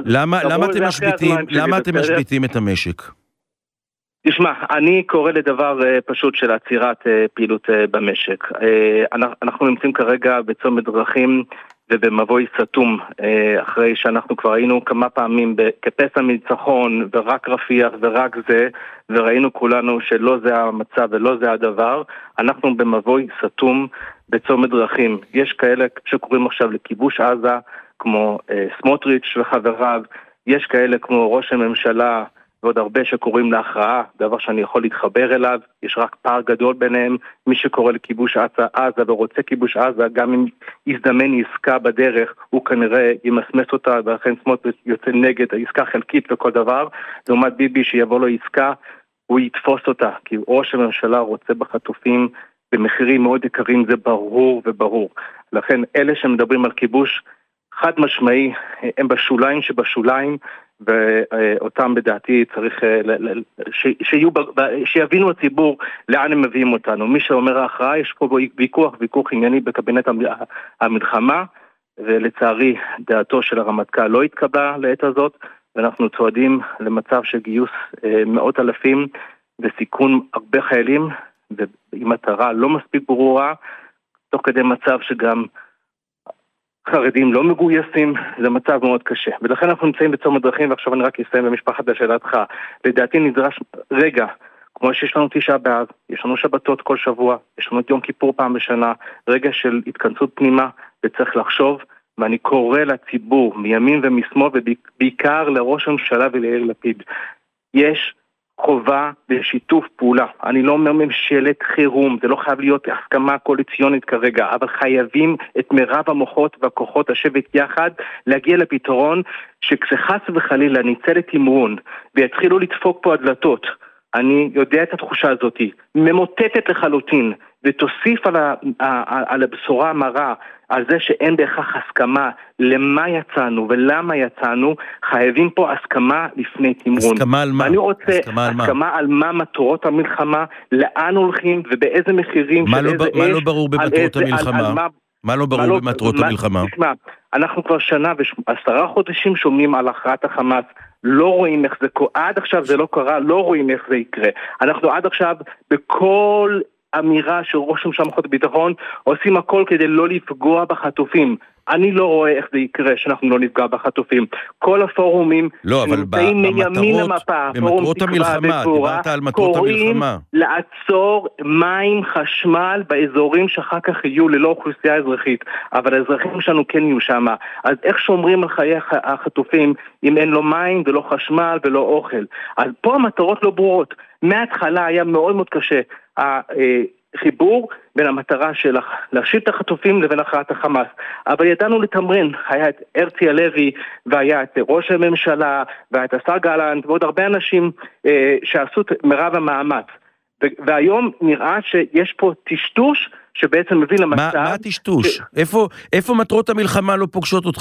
למה אתם משביתים את המשק? תשמע, אני קורא לדבר פשוט של עצירת פעילות במשק. אנחנו נמצאים כרגע בצומת דרכים ובמבוי סתום, אחרי שאנחנו כבר היינו כמה פעמים כפסע ניצחון ורק רפיח ורק זה, וראינו כולנו שלא זה המצב ולא זה הדבר. אנחנו במבוי סתום בצומת דרכים. יש כאלה שקוראים עכשיו לכיבוש עזה, כמו סמוטריץ' וחבריו, יש כאלה כמו ראש הממשלה ועוד הרבה שקוראים להכרעה, דבר שאני יכול להתחבר אליו, יש רק פער גדול ביניהם. מי שקורא לכיבוש עזה ורוצה כיבוש עזה, גם אם יזדמן עסקה בדרך, הוא כנראה ימסמס אותה, ולכן סמוטריץ' יוצא נגד העסקה חלקית וכל דבר. לעומת ביבי שיבוא לו עסקה, הוא יתפוס אותה, כי ראש הממשלה רוצה בחטופים במחירים מאוד יקרים, זה ברור וברור. לכן אלה שמדברים על כיבוש, חד משמעי, הם בשוליים שבשוליים, ואותם בדעתי צריך שיבינו הציבור לאן הם מביאים אותנו. מי שאומר ההכרעה, יש פה ויכוח ענייני בקבינט המלחמה, ולצערי דעתו של הרמטכ"ל לא התקבלה לעת הזאת, ואנחנו צועדים למצב של גיוס מאות אלפים וסיכון הרבה חיילים, ועם מטרה לא מספיק ברורה, תוך כדי מצב שגם חרדים לא מגויסים, זה מצב מאוד קשה. ולכן אנחנו נמצאים בצומת דרכים, ועכשיו אני רק אסיים במשפחת לשאלתך. לדעתי נדרש רגע, כמו שיש לנו 9 באב, יש לנו שבתות כל שבוע, יש לנו את יום כיפור פעם בשנה, רגע של התכנסות פנימה, וצריך לחשוב, ואני קורא לציבור מימין ומשמאל, ובעיקר לראש הממשלה וליאיר לפיד. יש חובה בשיתוף פעולה. אני לא אומר ממשלת חירום, זה לא חייב להיות הסכמה קואליציונית כרגע, אבל חייבים את מירב המוחות והכוחות לשבת יחד, להגיע לפתרון שכשחס וחלילה ניצא לתמרון ויתחילו לדפוק פה הדלתות, אני יודע את התחושה הזאת, ממוטטת לחלוטין, ותוסיף על הבשורה המרה, על זה שאין בהכרח הסכמה למה יצאנו ולמה יצאנו, חייבים פה הסכמה לפני תמרון. הסכמה על מה? אני רוצה הסכמה על מה מטרות המלחמה, לאן הולכים ובאיזה מחירים. מה לא ברור במטרות המלחמה? מה לא ברור במטרות המלחמה? תשמע, אנחנו כבר שנה ו10 חודשים שומעים על הכרעת החמאס, לא רואים איך זה קורה, עד עכשיו זה לא קרה, לא רואים איך זה יקרה. אנחנו עד עכשיו בכל אמירה של ראש הממשלה ומערכות הביטחון עושים הכל כדי לא לפגוע בחטופים. אני לא רואה איך זה יקרה שאנחנו לא נפגע בחטופים. כל הפורומים שנמצאים מימין המפה, במטרות המלחמה, דיברת על מטרות המלחמה, לעצור מים, חשמל באזורים שאחר כך יהיו ללא אוכלוסייה אזרחית, אבל האזרחים שלנו כן יהיו שם. אז איך שומרים על חיי החטופים אם אין לו מים ולא חשמל ולא אוכל? אז פה המטרות לא ברורות. מההתחלה היה מאוד מאוד קשה חיבור בין המטרה של להשיב את החטופים לבין הכרעת החמאס. אבל ידענו לתמרן, היה את הרצי הלוי והיה את ראש הממשלה והיה את השר גלנט ועוד הרבה אנשים שעשו את מרב המאמץ. והיום נראה שיש פה טשטוש שבעצם מביא למצב... מה הטשטוש? איפה מטרות המלחמה לא פוגשות אותך?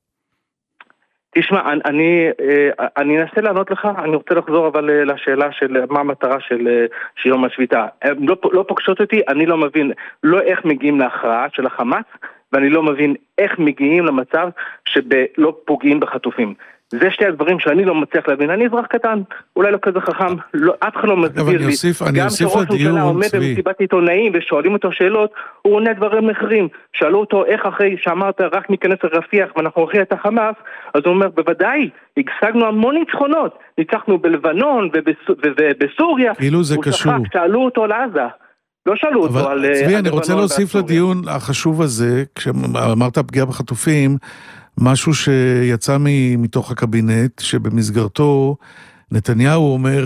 תשמע, אני אנסה לענות לך, אני רוצה לחזור אבל לשאלה של מה המטרה של יום השביתה. לא פוגשות אותי, אני לא מבין לא איך מגיעים להכרעה של החמאס, ואני לא מבין איך מגיעים למצב שלא פוגעים בחטופים. זה שתי הדברים שאני לא מצליח להבין. אני אזרח קטן, אולי לא כזה חכם, אף אחד לא מסביר לי. גם שראש ממשלה עומד במסיבת עיתונאים ושואלים אותו שאלות, הוא עונה דברים אחרים. שאלו אותו איך אחרי שאמרת רק ניכנס לרפיח ואנחנו הולכים את החמאס, אז הוא אומר בוודאי, הגשגנו המון ניצחונות, ניצחנו בלבנון ובסוריה. כאילו זה קשור. שאלו אותו לעזה. לא שאלו אותו על... צבי, אני רוצה להוסיף לדיון החשוב הזה, כשאמרת פגיעה בחטופים, משהו שיצא מתוך הקבינט, שבמסגרתו נתניהו אומר,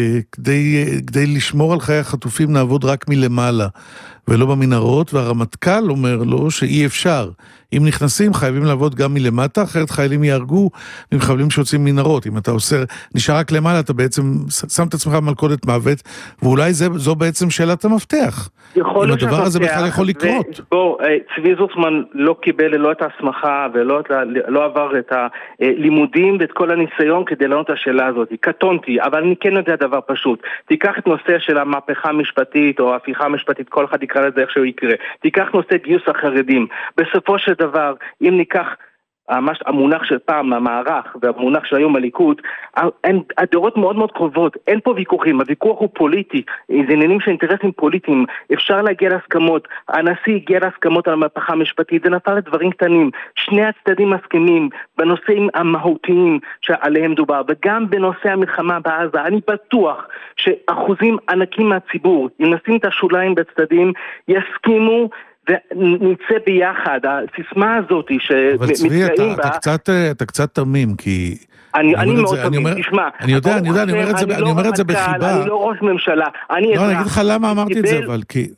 כדי לשמור על חיי החטופים נעבוד רק מלמעלה, ולא במנהרות, והרמטכ"ל אומר לו שאי אפשר. אם נכנסים חייבים לעבוד גם מלמטה, אחרת חיילים יהרגו ממחבלים שיוצאים מנהרות. אם אתה נשאר רק למעלה, אתה בעצם שם את עצמך במלכודת מוות, ואולי זו בעצם שאלת המפתח. אם הדבר הזה בכלל יכול לקרות. בוא, צבי זוסמן לא קיבל לא את ההסמכה, ולא עבר את הלימודים ואת כל הניסיון כדי לענות את השאלה הזאת. קטונתי, אבל אני כן יודע דבר פשוט. תיקח את נושא של המהפכה המשפטית, או ההפיכה המשפטית, כל אחד יקרא לזה איך שהוא יקרה. תיקח נושא גיוס החרדים. בסופו של דבר, אם ניקח המונח של פעם, המערך, והמונח של היום הליכוד, הדורות מאוד מאוד קרובות, אין פה ויכוחים, הוויכוח הוא פוליטי, זה עניינים של אינטרסים פוליטיים, אפשר להגיע להסכמות, הנשיא הגיע להסכמות על המהפכה המשפטית, זה נפל לדברים קטנים, שני הצדדים מסכימים בנושאים המהותיים שעליהם דובר, וגם בנושא המלחמה בעזה, אני בטוח שאחוזים ענקים מהציבור, אם נשים את השוליים בצדדים, יסכימו ונצא ביחד, הסיסמה הזאת שמתגאים בה... אתה קצת תמים, כי... אני מאוד תמים, תשמע. אני יודע, אני אומר את זה בחיבה. אני לא ראש ממשלה, אני אזרח. לא, אני אגיד לך למה אמרתי את זה, אבל כי...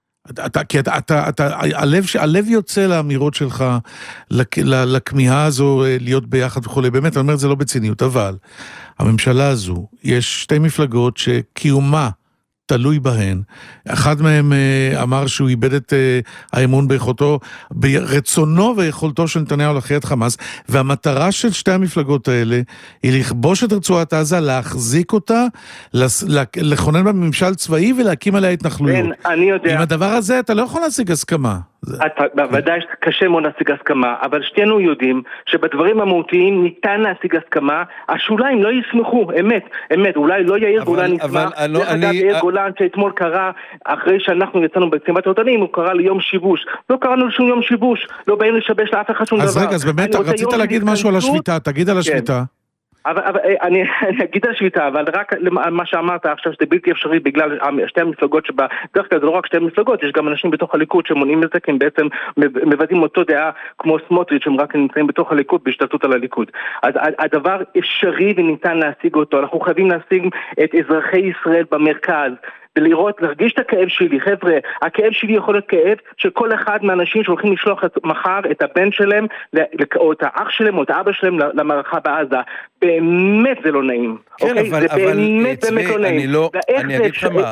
הלב יוצא לאמירות שלך, לכמיהה הזו להיות ביחד וכו'. באמת, אני אומר את זה לא בציניות, אבל הממשלה הזו, יש שתי מפלגות שקיומה תלוי בהן. אחד מהם אמר שהוא איבד את האמון ביכולתו, ברצונו ויכולתו של נתניהו להכריע את חמאס, והמטרה של שתי המפלגות האלה היא לכבוש את רצועת עזה, להחזיק אותה, לכונן בה ממשל צבאי ולהקים עליה התנחלויות. כן, אני יודע. עם הדבר הזה אתה לא יכול להשיג הסכמה. בוודאי קשה מאוד להשיג הסכמה, אבל שתינו יודעים שבדברים המהותיים ניתן להשיג הסכמה, השוליים לא ישמחו, אמת, אולי לא יאיר גולן ישמח, יאיר גולן שאתמול קרא, אחרי שאנחנו יצאנו בקצימת העותנים, הוא קרא ליום שיבוש, לא קראנו לשום יום שיבוש, לא באים לשבש לאף אחד שום דבר. אז רגע, אז באמת רצית להגיד משהו על השביתה, תגיד על השביתה. אני אגיד על שביתה, אבל רק מה שאמרת עכשיו שזה בלתי אפשרי בגלל שתי המפלגות דרך כלל זה לא רק שתי המפלגות, יש גם אנשים בתוך הליכוד שמונעים את זה, כי הם בעצם מבטאים אותו דעה כמו סמוטריץ' שהם רק נמצאים בתוך הליכוד בהשתתפות על הליכוד. אז הדבר אפשרי וניתן להשיג אותו, אנחנו חייבים להשיג את אזרחי ישראל במרכז, ולראות, להרגיש את הכאב שלי. חבר'ה, הכאב שלי יכול להיות כאב של כל אחד מהאנשים שהולכים לשלוח מחר את הבן שלהם, או את האח שלהם, או את האבא שלהם למערכה בעזה. באמת זה לא נעים. כן, אבל צבי, אני אגיד לך מה,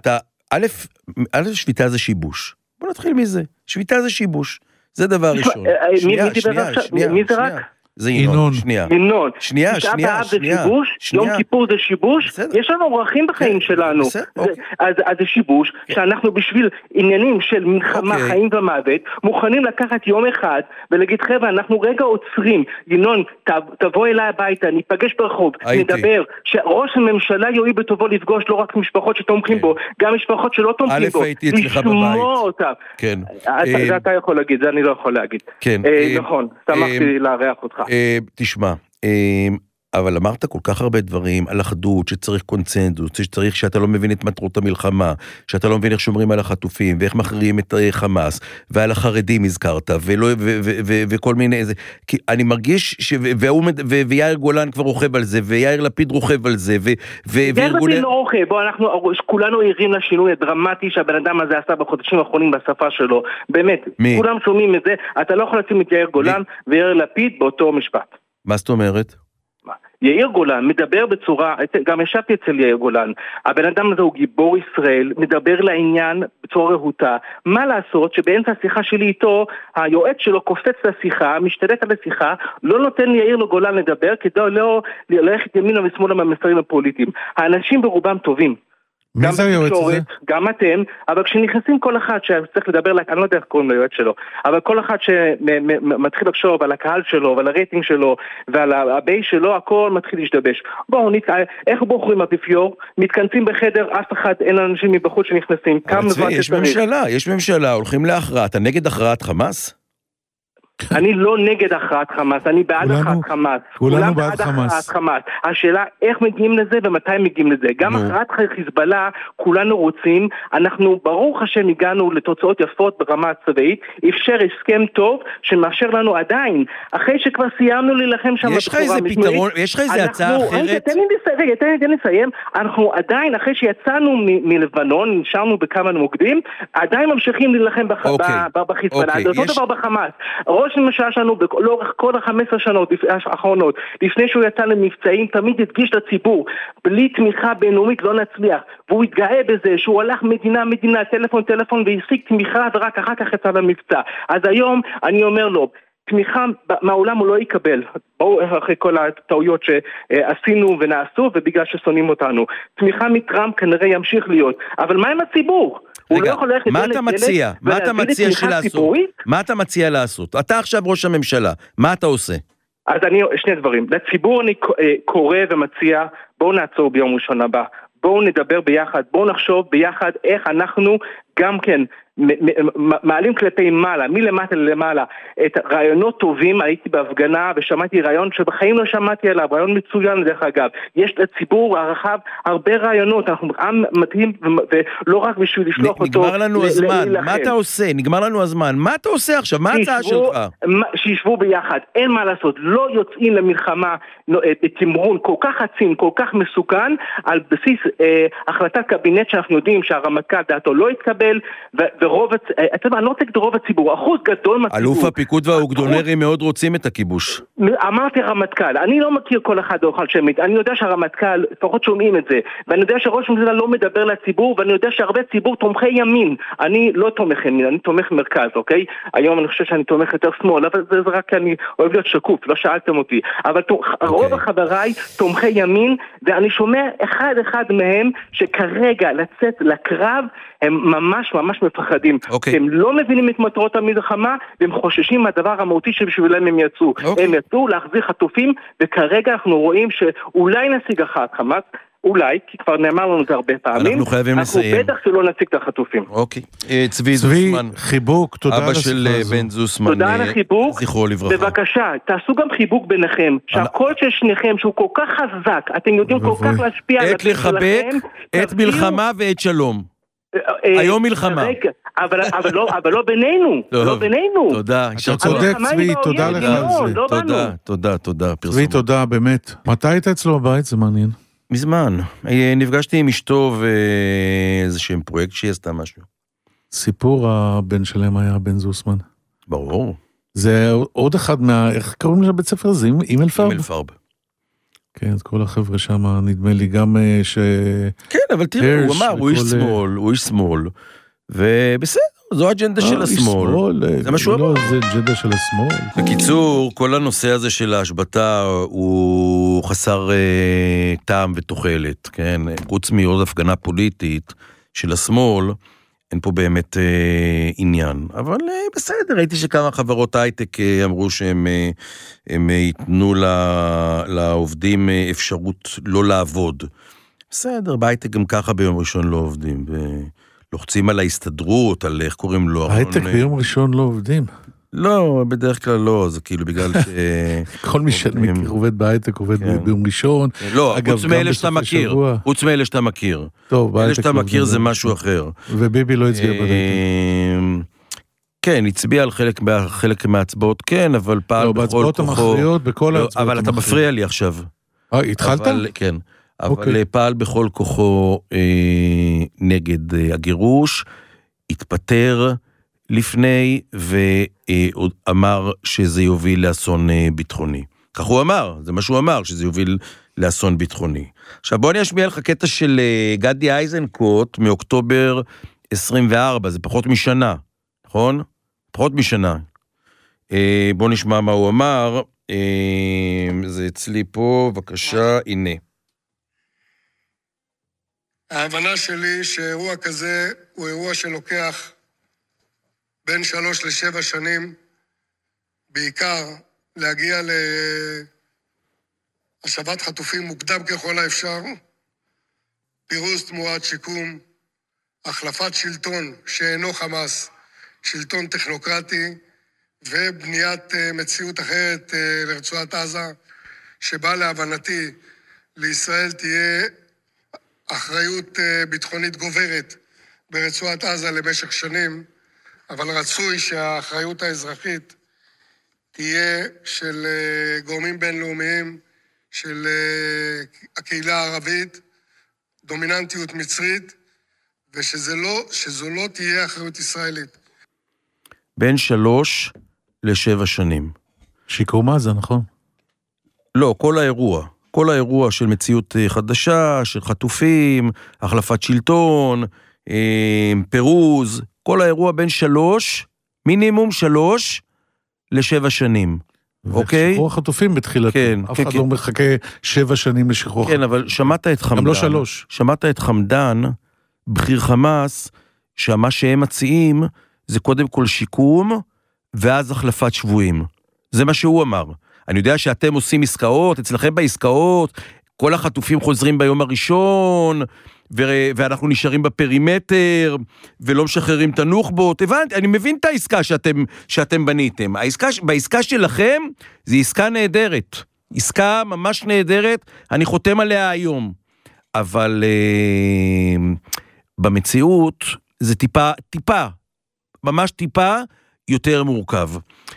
א', שביתה זה שיבוש. בוא נתחיל מזה. שביתה זה שיבוש. זה דבר ראשון. מי זה רק? זה ינון, ינון. שנייה. יום כיפור זה שיבוש, יש לנו ערכים בחיים שלנו. אז זה שיבוש, שאנחנו בשביל עניינים של מלחמה, חיים ומוות, מוכנים לקחת יום אחד, ולהגיד חבר'ה, אנחנו רגע עוצרים, ינון, תבוא אליי הביתה, ניפגש ברחוב, נדבר, שראש הממשלה יואיל בטובו לפגוש לא רק משפחות שתומכים בו, גם משפחות שלא תומכים בו, לשמוע אותם. אתה יכול להגיד, זה אני לא יכול להגיד. נכון, שמחתי לארח אותך. תשמע, אבל אמרת כל כך הרבה דברים על אחדות, שצריך קונצנזוס, שצריך שאתה לא מבין את מטרות המלחמה, שאתה לא מבין איך שומרים על החטופים, ואיך מכריעים את חמאס, ועל החרדים הזכרת, וכל מיני, כי אני מרגיש, ויאיר גולן כבר רוכב על זה, ויאיר לפיד רוכב על זה, וארגוני... זה לא רוכב, בוא, כולנו עירים לשינוי הדרמטי שהבן אדם הזה עשה בחודשים האחרונים בשפה שלו, באמת, כולם שומעים את זה, אתה לא יכול לשים את יאיר גולן ויאיר לפיד באותו משפט. מה זאת אומרת? יאיר גולן מדבר בצורה, גם ישבתי אצל יאיר גולן, הבן אדם הזה הוא גיבור ישראל, מדבר לעניין בצורה רהוטה. מה לעשות שבאמצע השיחה שלי איתו, היועץ שלו קופץ לשיחה, משתלט על השיחה, לא נותן ליאיר גולן לדבר, כדי לא ללכת ימינה ושמאלה מהמסרים הפוליטיים. האנשים ברובם טובים. מי זה היועץ הזה? גם אתם, אבל כשנכנסים כל אחד שצריך לדבר, אני לא יודע איך קוראים ליועץ שלו, אבל כל אחד שמתחיל לחשוב על הקהל שלו ועל הרייטינג שלו ועל הבייס שלו, הכל מתחיל להשתבש. בואו, איך בוחרים אפיפיור? מתכנסים בחדר, אף אחד, אין אנשים מבחוץ שנכנסים. יש ממשלה, הולכים להכרעה. אתה נגד הכרעת חמאס? אני לא נגד הכרעת חמאס, אני בעד הכרעת חמאס. כולנו בעד חמאס. השאלה איך מגיעים לזה ומתי מגיעים לזה. גם הכרעת חיזבאללה, כולנו רוצים, אנחנו ברוך השם הגענו לתוצאות יפות ברמה הצבאית, אפשר הסכם טוב שמאפשר לנו עדיין, אחרי שכבר סיימנו להילחם שם. יש לך איזה פתרון, יש לך איזה הצעה אחרת? תן לי לסיים, אנחנו עדיין, אחרי שיצאנו מלבנון, נשארנו בכמה מוקדים, עדיין ממשיכים להילחם בחיזבאללה. זה אותו דבר בחמאס. ראש הממשלה שלנו, לאורך כל 15 שנות האחרונות, לפני שהוא יצא למבצעים, תמיד הדגיש לציבור, בלי תמיכה בינלאומית לא נצליח, והוא התגאה בזה שהוא הלך מדינה, טלפון, והשיג תמיכה, ורק אחר כך יצא למבצע. אז היום אני אומר לו, תמיכה מהעולם הוא לא יקבל, בואו אחרי כל הטעויות שעשינו ונעשו, ובגלל ששונאים אותנו. תמיכה מטראמפ כנראה ימשיך להיות, אבל מה עם הציבור? רגע, מה אתה מציע? מה אתה מציע לעשות? מה אתה מציע לעשות? אתה עכשיו ראש הממשלה, מה אתה עושה? אז שני דברים. לציבור אני קורא ומציע, בואו נעצור ביום ראשון הבא. בואו נדבר ביחד, בואו נחשוב ביחד איך אנחנו גם כן מעלים כלפי מעלה, מלמטה ללמעלה, את רעיונות טובים. הייתי בהפגנה ושמעתי רעיון שבחיים לא שמעתי עליו, רעיון מצוין דרך אגב. יש לציבור הרחב הרבה רעיונות, אנחנו עם מתאים ולא רק בשביל לשלוח אותו. נגמר לנו הזמן, מה אתה עושה? נגמר לנו הזמן, מה אתה עושה עכשיו? מה ההצעה שלך? שישבו ביחד, אין מה לעשות, לא יוצאים למלחמה בתמרון כל כך עצים, כל כך מסוכן, על בסיס החלטת קבינט שאנחנו יודעים שהרמטכ"ל דעתו לא יתקבל, ורוב, אני לא רוצה את רוב הציבור, אחוז גדול מהציבור. אלוף הפיקוד והאוגדונרים מאוד רוצים את הכיבוש. אמרתי רמטכ"ל, אני לא מכיר כל אחד אוכל שמית, אני יודע שהרמטכ"ל, לפחות שומעים את זה, ואני יודע שראש הממשלה לא מדבר לציבור, ואני יודע שהרבה ציבור תומכי ימין, אני לא תומך ימין, אני תומך מרכז, אוקיי? היום אני חושב שאני תומך יותר שמאל, אבל זה רק כי אני אוהב להיות שקוף, לא שאלתם אותי, אבל רוב החבריי תומכי ימין, ואני שומע אחד מהם שכרגע לצאת לקרב, הם ממש מפחדים. הם לא מבינים את מטרות המלחמה, והם חוששים מהדבר המהותי שבשבילם הם יצאו. הם יצאו להחזיר חטופים, וכרגע אנחנו רואים שאולי נשיג אחת חמאס, אולי, כי כבר נאמר לנו את הרבה פעמים. אנחנו חייבים לסיים. אנחנו בטח שלא נציג את החטופים. אוקיי. צבי זוסמן. חיבוק, תודה על השיחה הזו. אבא של בן זוסמן. תודה על החיבוק. זכרו לברכה. בבקשה, תעשו גם חיבוק ביניכם. שהקול של שניכם, שהוא כל כך חזק, אתם יודעים כל כך להשפיע על עת לחבק, עת מלחמה ועת שלום. היום מלחמה. אבל לא בינינו. לא בינינו. תודה. אתה צודק, צבי, תודה לך על זה. תודה. צבי, תודה, באמת. מתי היית אצלו בבית? זה מעניין. מזמן. נפגשתי עם אשתו ואיזשהם פרויקט שהיא עשתה משהו. סיפור הבן שלהם היה בן זוסמן. ברור. זה עוד אחד איך קוראים לבית ספר הזה? אימלפרב? אימלפרב. כן, אז כל החבר'ה שם, נדמה לי גם כן, אבל תראה, הוא אמר, הוא איש שמאל, ובסדר, זו האג'נדה של השמאל. זה מה שהוא אמר. לא, זה אג'נדה של השמאל. בקיצור, כל הנושא הזה של ההשבטה הוא חסר טעם ותוחלת, כן? חוץ מעוד הפגנה פוליטית של השמאל, אין פה באמת עניין. אבל בסדר, ראיתי שכמה חברות הייטק אמרו שהם ייתנו לעובדים אפשרות לא לעבוד. בסדר, בהייטק גם ככה ביום ראשון לא עובדים, ולוחצים על ההסתדרות, על איך קוראים לו. הייטק ביום ראשון לא עובדים. לא, בדרך כלל לא, זה כאילו בגלל ש... כל מי שמכיר עובד בהייטק עובד ביום ראשון. לא, חוץ מאלה שאתה מכיר. חוץ מאלה שאתה מכיר. טוב, אלה שאתה מכיר זה משהו אחר. וביבי לא הצביע בהייטק. כן, הצביע על חלק מההצבעות, כן, אבל פעל בכל כוחו. בהצבעות המכריעות, בכל ההצבעות המכריעות. אבל אתה מפריע לי עכשיו. התחלת? כן. אבל פעל בכל כוחו נגד הגירוש, התפטר לפני, ואמר שזה יוביל לאסון ביטחוני. כך הוא אמר, זה מה שהוא אמר, שזה יוביל לאסון ביטחוני. עכשיו בוא אני אשמיע לך קטע של גדי איזנקוט, מאוקטובר 24, זה פחות משנה, נכון? פחות משנה. בוא נשמע מה הוא אמר, זה אצלי פה, בבקשה, הנה. ההבנה שלי שאירוע כזה הוא אירוע שלוקח בין 3 ל7 שנים, בעיקר להגיע להשבת חטופים מוקדם ככל האפשר, פירוז תמורת שיקום, החלפת שלטון שאינו חמאס, שלטון טכנוקרטי, ובניית מציאות אחרת לרצועת עזה, שבה להבנתי לישראל תהיה אחריות ביטחונית גוברת ברצועת עזה למשך שנים, אבל רצוי שהאחריות האזרחית תהיה של גורמים בינלאומיים, של הקהילה הערבית, דומיננטיות מצרית, ושזו לא תהיה אחריות ישראלית. בין 3 ל7 שנים. שיקום עזה, נכון? לא, כל האירוע של מציאות חדשה, של חטופים, החלפת שלטון, פירוז, כל האירוע בין 3, מינימום 3 ל7 שנים. אוקיי? ושחרור החטופים בתחילתו. כן, אף אחד לא מחכה 7 שנים לשחרור החטופים. כן, אבל שמעת את חמדן. גם לא 3. שמעת את חמדן, בכיר חמאס, שמה שהם מציעים, זה קודם כל שיקום, ואז החלפת שבויים. זה מה שהוא אמר. אני יודע שאתם עושים עסקאות, אצלכם בעסקאות, כל החטופים חוזרים ביום הראשון, ואנחנו נשארים בפרימטר, ולא משחררים את הנוח'בות. הבנתי, אני מבין את העסקה שאתם בניתם. בעסקה שלכם, זו עסקה נהדרת. עסקה ממש נהדרת, אני חותם עליה היום. אבל במציאות, זה טיפה, ממש טיפה, יותר מורכב.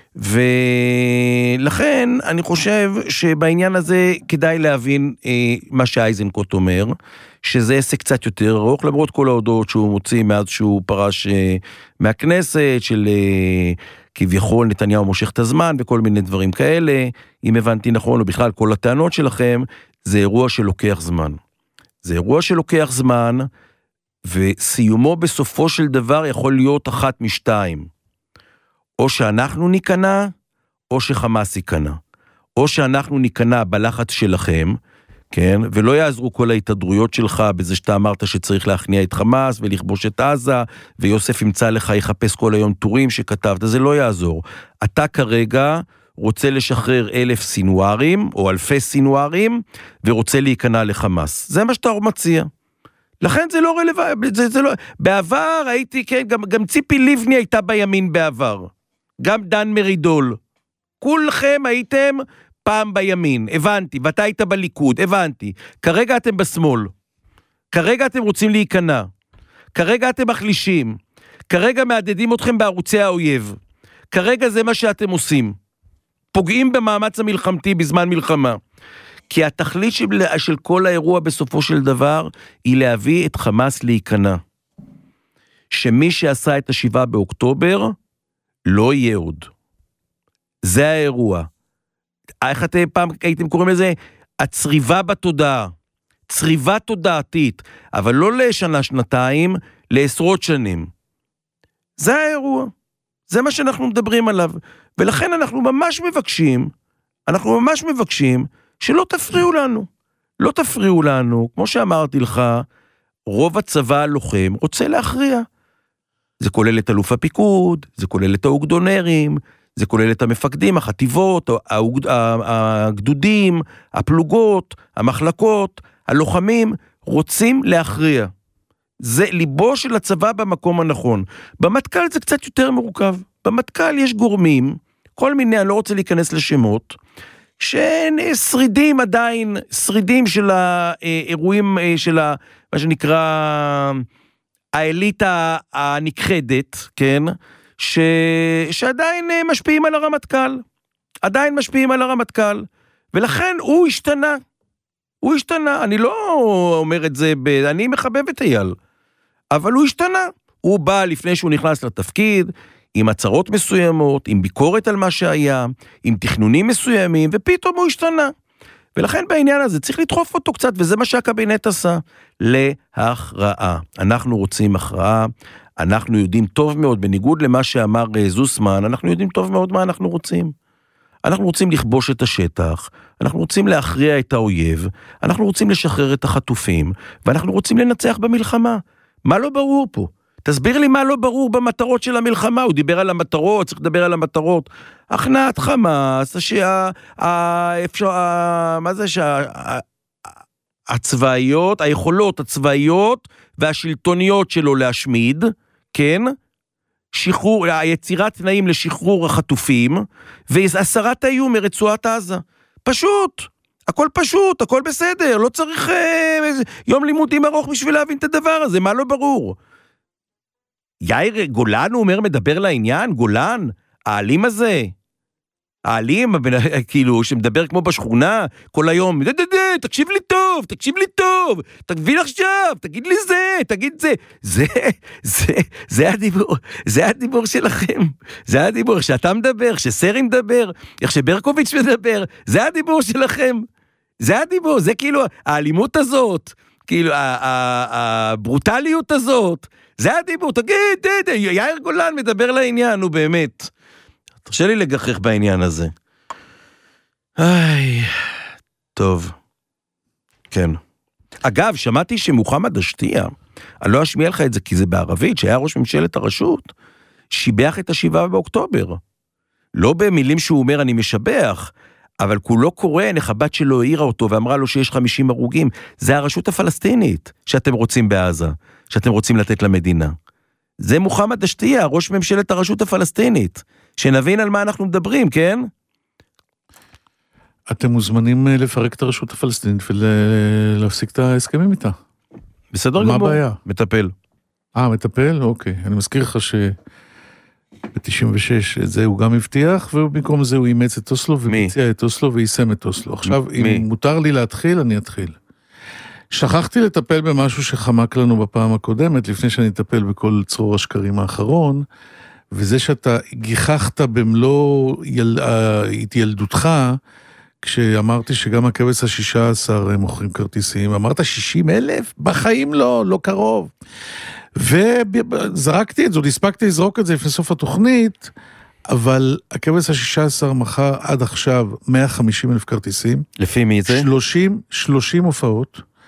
ולכן אני חושב שבעניין הזה כדאי להבין מה שאייזנקוט אומר, שזה עסק קצת יותר ארוך, למרות כל ההודעות שהוא מוציא מאז שהוא פרש מהכנסת, של כביכול נתניהו מושך את הזמן וכל מיני דברים כאלה. אם הבנתי נכון, או בכלל כל הטענות שלכם, זה אירוע שלוקח זמן. זה אירוע שלוקח זמן, וסיומו בסופו של דבר יכול להיות אחת משתיים. או שאנחנו ניכנע, או שחמאס ייכנע. או שאנחנו ניכנע בלחץ שלכם, כן? ולא יעזרו כל ההתהדרויות שלך בזה שאתה אמרת שצריך להכניע את חמאס ולכבוש את עזה, ויוסף ימצא לך, יחפש כל היום טורים שכתבת, זה לא יעזור. אתה כרגע רוצה לשחרר 1,000 סינוארים, או אלפי סינוארים, ורוצה להיכנע לחמאס. זה מה שאתה מציע. לכן זה לא רלוונטי, זה לא... בעבר הייתי, כן, גם ציפי לבני הייתה בימין בעבר. גם דן מרידול. כולכם הייתם פעם בימין, הבנתי, ואתה היית בליכוד, הבנתי. כרגע אתם בשמאל. כרגע אתם רוצים להיכנע. כרגע אתם מחלישים. כרגע מעדדים אתכם בערוצי האויב. כרגע זה מה שאתם עושים. פוגעים במאמץ המלחמתי בזמן מלחמה. כי התכלית של כל האירוע בסופו של דבר, היא להביא את חמאס להיכנע. שמי שעשה את 7 באוקטובר, לא יהיה עוד. זה האירוע. איך אתם פעם הייתם קוראים לזה? הצריבה בתודעה. צריבה תודעתית. אבל לא לשנה, שנתיים, לעשרות שנים. זה האירוע. זה מה שאנחנו מדברים עליו. ולכן אנחנו ממש מבקשים, שלא תפריעו לנו. לא תפריעו לנו, כמו שאמרתי לך, רוב הצבא הלוחם רוצה להכריע. זה כולל את אלוף הפיקוד, זה כולל את האוגדונרים, זה כולל את המפקדים, החטיבות, הגדודים, הפלוגות, המחלקות, הלוחמים, רוצים להכריע. זה ליבו של הצבא במקום הנכון. במטכ"ל זה קצת יותר מורכב. במטכ"ל יש גורמים, כל מיני, אני לא רוצה להיכנס לשמות, ששרידים עדיין, שרידים של האירועים של מה שנקרא האליטה הנכחדת, כן? שעדיין משפיעים על הרמטכ"ל. עדיין משפיעים על הרמטכ"ל. ולכן הוא השתנה. הוא השתנה. אני לא אומר את זה, אני מחבב את אייל. אבל הוא השתנה. הוא בא לפני שהוא נכנס לתפקיד, עם הצהרות מסוימות, עם ביקורת על מה שהיה, עם תכנונים מסוימים, ופתאום הוא השתנה. ולכן בעניין הזה צריך לדחוף אותו קצת, וזה מה שהקבינט עשה, להכרעה. אנחנו רוצים הכרעה, אנחנו יודעים טוב מאוד, בניגוד למה שאמר זוסמן, אנחנו יודעים טוב מאוד מה אנחנו רוצים. אנחנו רוצים לכבוש את השטח, אנחנו רוצים להכריע את האויב, אנחנו רוצים לשחרר את החטופים, ואנחנו רוצים לנצח במלחמה. מה לא ברור פה? תסביר לי מה לא ברור במטרות של המלחמה, הוא דיבר על המטרות, צריך לדבר על המטרות, הכנעת חמאס, מה זה הצבאיות, היכולות הצבאיות והשלטוניות שלו להשמיד, כן? שחרור, היצירת תנאים לשחרור החטופים, והסרת האיום מרצועת עזה. פשוט, הכל פשוט, הכל בסדר, לא צריך יום לימודים ארוך בשביל להבין את הדבר הזה, מה לא ברור? יאיר גולן, הוא אומר, מדבר לעניין, גולן, האלים הזה, האלים, כאילו, שמדבר כמו בשכונה, כל היום, תקשיב לי טוב, תבין עכשיו, תגיד לי תגיד זה הדיבור שלכם, זה הדיבור, איך שאתה מדבר, שסרי מדבר, איך שברקוביץ' מדבר, זה הדיבור שלכם, זה הדיבור, זה כאילו, האלימות הזאת, כאילו, הברוטליות הזאת, זה הדיבור, תגיד, יאיר גולן מדבר לעניין, הוא באמת. תרשה לי לגחך בעניין הזה. טוב. כן. אגב, שמעתי שמוחמד השתייה, אני לא אשמיע לך את זה כי זה בערבית, שהיה ראש ממשלת הרשות, שיבח את 7 באוקטובר. לא במילים שהוא אומר אני משבח, אבל כולו קורא, הבת שלו העירה אותו ואמרה לו שיש 50 הרוגים. זה הרשות הפלסטינית שאתם רוצים בעזה, שאתם רוצים לתת למדינה. זה מוחמד השתייה, ראש ממשלת הרשות הפלסטינית. שנבין על מה אנחנו מדברים, כן? אתם מוזמנים לפרק את הרשות הפלסטינית ולהפסיק את ההסכמים איתה. בסדר גמור. מה הבעיה? מטפל. מטפל? אוקיי. אני מזכיר לך ב-96 את זה הוא גם הבטיח, ובמקום זה הוא אימץ את אוסלו, וביצע את אוסלו ויישם את אוסלו. עכשיו, אם מותר לי להתחיל, אני אתחיל. שכחתי לטפל במשהו שחמק לנו בפעם הקודמת, לפני שאני אטפל בכל צרור השקרים האחרון, וזה שאתה גיחכת במלוא התילדותך, כשאמרתי שגם הכבש ה-16 מוכרים כרטיסים, אמרת 60,000? בחיים לא קרוב. וזרקתי את זה, עוד הספקתי לזרוק את זה לפני סוף התוכנית, אבל הכבש ה-16 מכר עד עכשיו 150,000 כרטיסים. לפי מי זה? 30 הופעות.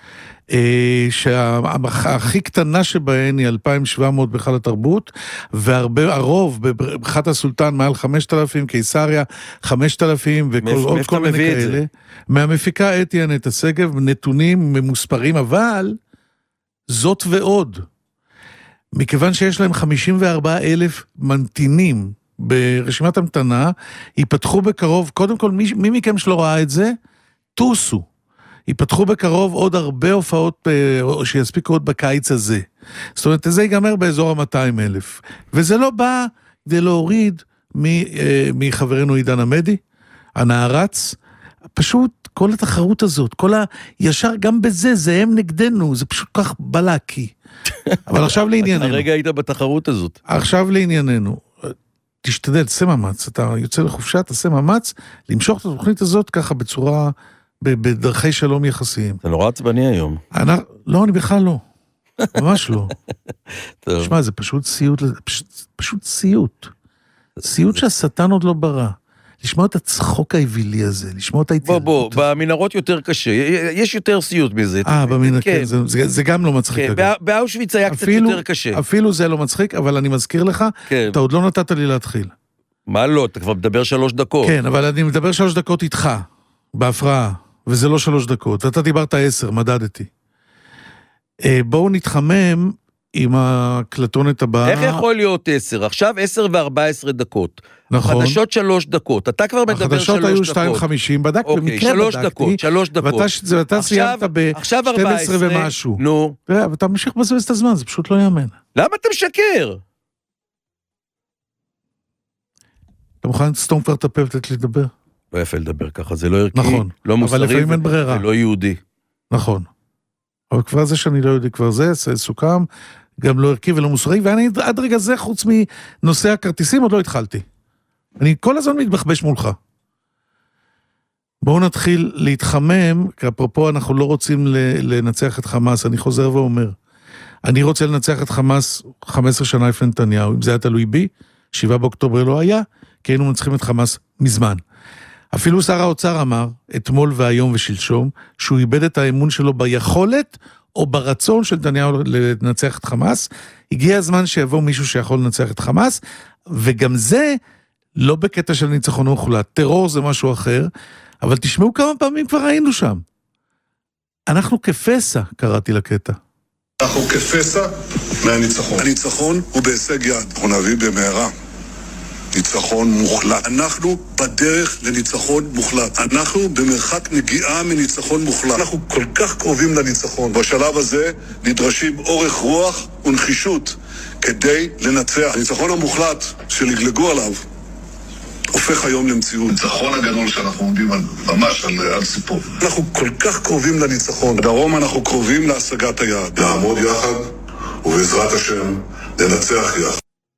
שהכי קטנה שבהן היא 2,700 בחל התרבות, והרוב בברכת הסולטן מעל 5,000, קיסריה 5,000 ועוד כל מיני כאלה. מהמפיקה אתי אנטה שגב, נתונים ממוספרים, אבל זאת ועוד. מכיוון שיש להם 54,000 מנתינים ברשימת המתנה, ייפתחו בקרוב, קודם כל מי מכם שלא ראה את זה, טוסו. ייפתחו בקרוב עוד הרבה הופעות שיספיקו עוד בקיץ הזה. זאת אומרת, זה ייגמר באזור ה-200,000. וזה לא בא כדי להוריד מחברנו עידן עמדי, הנערץ, פשוט כל התחרות הזאת, ישר גם בזה, זה הם נגדנו, זה פשוט כך בלעקי. אבל עכשיו לענייננו. הרגע היית בתחרות הזאת. עכשיו לענייננו. תשתדל, תעשה מאמץ, אתה יוצא לחופשה, תעשה מאמץ, למשוך את התוכנית הזאת ככה בצורה, בדרכי שלום יחסיים. אתה נורא עצבני היום. לא, אני בכלל לא. ממש לא. תשמע, זה פשוט סיוט, פשוט סיוט. סיוט שהשטן עוד לא ברא. לשמוע את הצחוק האווילי הזה, לשמוע את היצירות. בוא, במנהרות יותר קשה, יש יותר סיוט מזה. כן, זה גם לא מצחיק. באושוויץ היה קצת יותר קשה. אפילו זה לא מצחיק, אבל אני מזכיר לך, אתה עוד לא נתת לי להתחיל. מה לא? אתה כבר מדבר 3 דקות. כן, אבל אני מדבר 3 דקות איתך, בהפרעה, וזה לא 3 דקות. אתה דיברת 10, מדדתי. בואו נתחמם עם הקלטונת הבאה. איך יכול להיות 10? עכשיו 10 ו-14 דקות. נכון. חדשות 3 דקות. אתה כבר מדבר 3 דקות. החדשות היו 2:50, בדקתי, במקרה בדקתי. 3 דקות. ואתה סיימת ב-12 ומשהו. נו. ואתה ממשיך לבזבז את הזמן, זה פשוט לא יאמן. למה אתה משקר? אתה מוכן לסתום כבר את הפה ותת לי לדבר? לא יפה לדבר ככה, זה לא ערכי, נכון. לא מוסרי, אבל לפעמים אין ברירה. זה לא יהודי. נכון. אבל כבר זה שאני לא יודע, כבר זה סוכם, גם לא ערכי ולא מוסרי, ואני עד רגע זה, חוץ מנושא הכרטיסים, עוד לא התחלתי. אני כל הזמן מתבחבש מולך. בואו נתחיל להתחמם, כי אפרופו אנחנו לא רוצים לנצח את חמאס, אני חוזר ואומר, אני רוצה לנצח את חמאס 15 שנה לפני נתניהו, אם זה היה תלוי בי, 7 באוקטובר לא היה, כי היינו מנצחים את חמאס מזמן. אפילו שר האוצר אמר, אתמול והיום ושלשום, שהוא איבד את האמון שלו ביכולת, או ברצון של נתניהו לנצח את חמאס. הגיע הזמן שיבוא מישהו שיכול לנצח את חמאס, וגם זה לא בקטע של ניצחון מוחלט. טרור זה משהו אחר, אבל תשמעו כמה פעמים כבר היינו שם. אנחנו כפסע, קראתי לקטע. אנחנו כפסע מהניצחון. הניצחון הוא בהישג יד. אנחנו נביא במהרה. ניצחון מוחלט. אנחנו בדרך לניצחון מוחלט. אנחנו במרחק נגיעה מניצחון מוחלט. אנחנו כל כך קרובים לניצחון. בשלב הזה נדרשים אורך רוח ונחישות כדי לנצח. הניצחון המוחלט שלגלגו עליו הופך היום למציאות. הניצחון הגדול שאנחנו עומדים ממש על סיפור. אנחנו כל כך קרובים לניצחון. בדרום אנחנו קרובים להשגת היעד. נעמוד יחד ובעזרת השם ננצח יחד.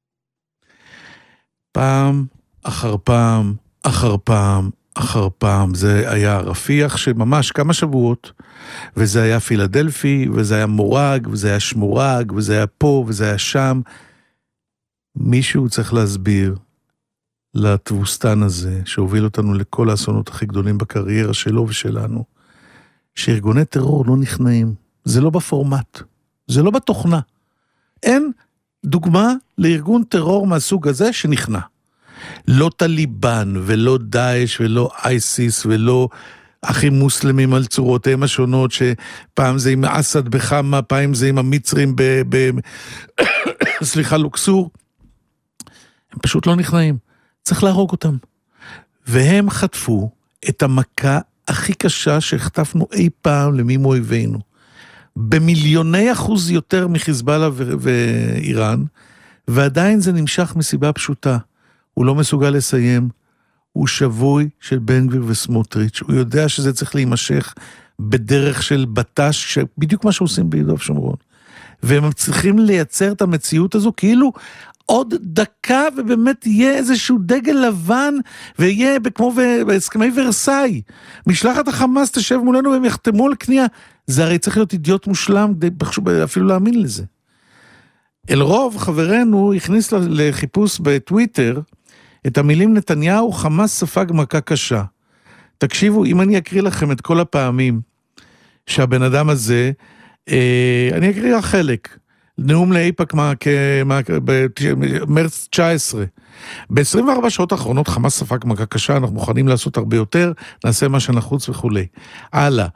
פעם אחר פעם, אחר פעם, אחר פעם, זה היה רפיח שממש כמה שבועות, וזה היה פילדלפי, וזה היה מורג, וזה היה שמורג, וזה היה פה, וזה היה שם. מישהו צריך להסביר לתבוסתן הזה, שהוביל אותנו לכל האסונות הכי גדולים בקריירה שלו ושלנו, שארגוני טרור לא נכנעים. זה לא בפורמט, זה לא בתוכנה. אין דוגמה לארגון טרור מהסוג הזה שנכנע. לא טליבן ולא דאעש ולא אייסיס ולא אחים מוסלמים על צורותיהם השונות, שפעם זה עם אסד בחמה, פעם זה עם המצרים סליחה, לוקסור. הם פשוט לא נכנעים. צריך להרוג אותם. והם חטפו את המכה הכי קשה שהחטפנו אי פעם למי מאויבינו. במיליוני אחוז יותר מחיזבאללה ואיראן, ועדיין זה נמשך מסיבה פשוטה. הוא לא מסוגל לסיים, הוא שבוי של בן גביר וסמוטריץ', הוא יודע שזה צריך להימשך בדרך של בטש, שבדיוק מה שעושים ביהודה ושומרון. והם צריכים לייצר את המציאות הזו, כאילו עוד דקה ובאמת יהיה איזשהו דגל לבן, ויהיה כמו בהסכמי ורסאי. משלחת החמאס תשב מולנו והם יחתמו על קנייה. זה הרי צריך להיות אידיוט מושלם, אפילו להאמין לזה. אלרוב, חברנו, הכניס לחיפוש בטוויטר, את המילים נתניהו, חמאס ספג מכה קשה. תקשיבו, אם אני אקריא לכם את כל הפעמים, שהבן אדם הזה אני אקריא חלק. נאום לאיפא"ק במרץ 19. ב-24 שעות האחרונות חמאס ספג מכה קשה, אנחנו מוכנים לעשות הרבה יותר, נעשה מה שנחוץ וכו'. הלאה.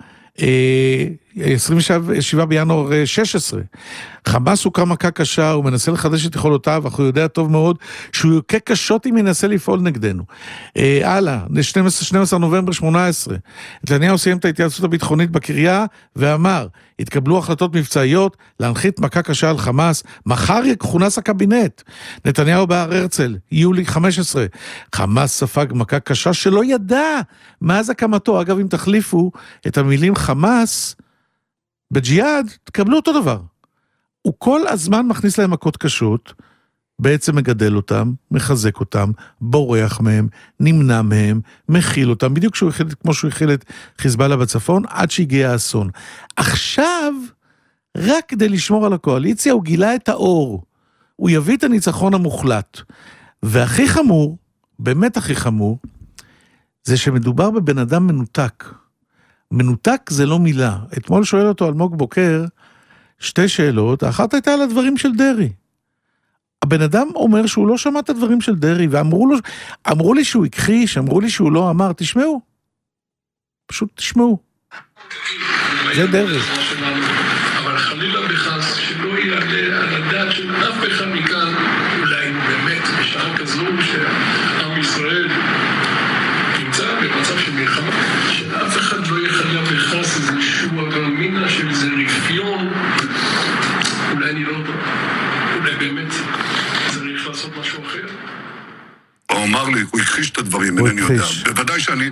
27 בינואר 16. חמאס הוא מכה קשה, הוא מנסה לחדש את יכולותיו, אך הוא יודע טוב מאוד שהוא יוכה קשות אם ינסה לפעול נגדנו. הלאה, 12 נובמבר 18. נתניהו סיים את ההתייעצות הביטחונית בקריה ואמר, התקבלו החלטות מבצעיות להנחית מכה קשה על חמאס, מחר יכונס הקבינט. נתניהו בהר הרצל, יולי 15. חמאס ספג מכה קשה שלא ידע מאז הקמתו. אגב, אם תחליפו את המילים חמאס בג'יהאד, תקבלו אותו דבר. הוא כל הזמן מכניס להם מכות קשות, בעצם מגדל אותם, מחזק אותם, בורח מהם, נמנע מהם, מכיל אותם, בדיוק כמו שהוא הכיל את חיזבאללה בצפון, עד שהגיע האסון. עכשיו, רק כדי לשמור על הקואליציה, הוא גילה את האור. הוא יביא את הניצחון המוחלט. והכי חמור, באמת הכי חמור, זה שמדובר בבן אדם מנותק. מנותק זה לא מילה. אתמול שואל אותו אלמוג בוקר, שתי שאלות, האחת הייתה על הדברים של דרי. הבן אדם אומר שהוא לא שמע את הדברים של דרי, ואמרו לי שהוא הכחיש, אמרו לי שהוא לא אמר, תשמעו. פשוט תשמעו. זה דרי. אבל חלילה בחס שלא יעלה על הדעת של אף אחד מכאן, אולי באמת בשעה כזו שעם ישראל נמצא במצב של מלחמה, שאף אחד לא יחליה בחס איזשהו אגרמינה של איזה רפיון, אולי אני לא יודע, אולי באמת צריך לעשות משהו אחר. הוא אמר לי, הוא הכחיש את הדברים, אינני יודע. בוודאי שאני,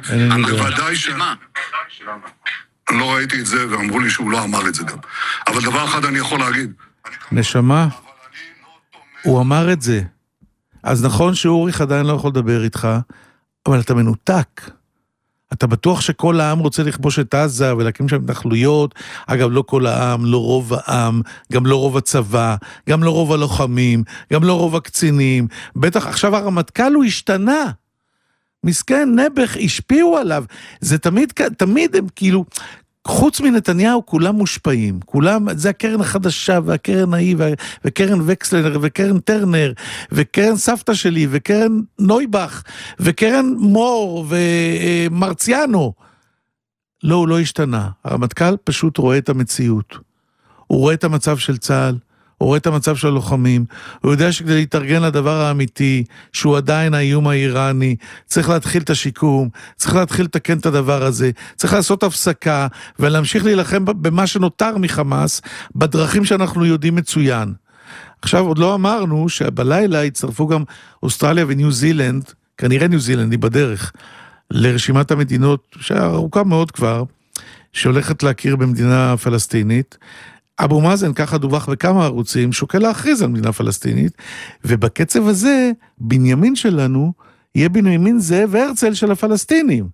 אני לא ראיתי את זה, ואמרו לי שהוא לא אמר את זה גם. אבל דבר אחד אני יכול להגיד. נשמה, הוא אמר את זה. אז נכון שאוריך עדיין לא יכול לדבר איתך, אבל אתה מנותק. אתה בטוח שכל העם רוצה לכבוש את עזה ולהקים שם התנחלויות. אגב, לא כל העם, לא רוב העם, גם לא רוב הצבא, גם לא רוב הלוחמים, גם לא רוב הקצינים. בטח עכשיו הרמטכ"ל הוא השתנה. מסכן, נבח, השפיעו עליו. זה תמיד הם כאילו, חוץ מנתניהו כולם מושפעים. כולם, זה הקרן החדשה והקרן ההיא וקרן וקסלר וקרן טרנר וקרן סבתא שלי וקרן נויבך וקרן מור ומרציאנו. לא, הוא לא השתנה. הרמטכ"ל פשוט רואה את המציאות. הוא רואה את המצב של צה"ל, הוא רואה את המצב של הלוחמים, הוא יודע שכדי להתארגן לדבר האמיתי, שהוא עדיין האיום האיראני, צריך להתחיל את השיקום, צריך להתחיל לתקן את הדבר הזה, צריך לעשות הפסקה, ולהמשיך להילחם במה שנותר מחמאס, בדרכים שאנחנו יודעים מצוין. עכשיו, עוד לא אמרנו שבלילה הצטרפו גם אוסטרליה וניו זילנד, כנראה ניו זילנד היא בדרך, לרשימת המדינות, שארוכה מאוד כבר, שהולכת להכיר במדינה פלסטינית, אבו מאזן, ככה דווח בכמה ערוצים, שוקל להכריז על מדינה פלסטינית, ובקצב הזה, בנימין שלנו, יהיה בנימין זאב הרצל של הפלסטינים.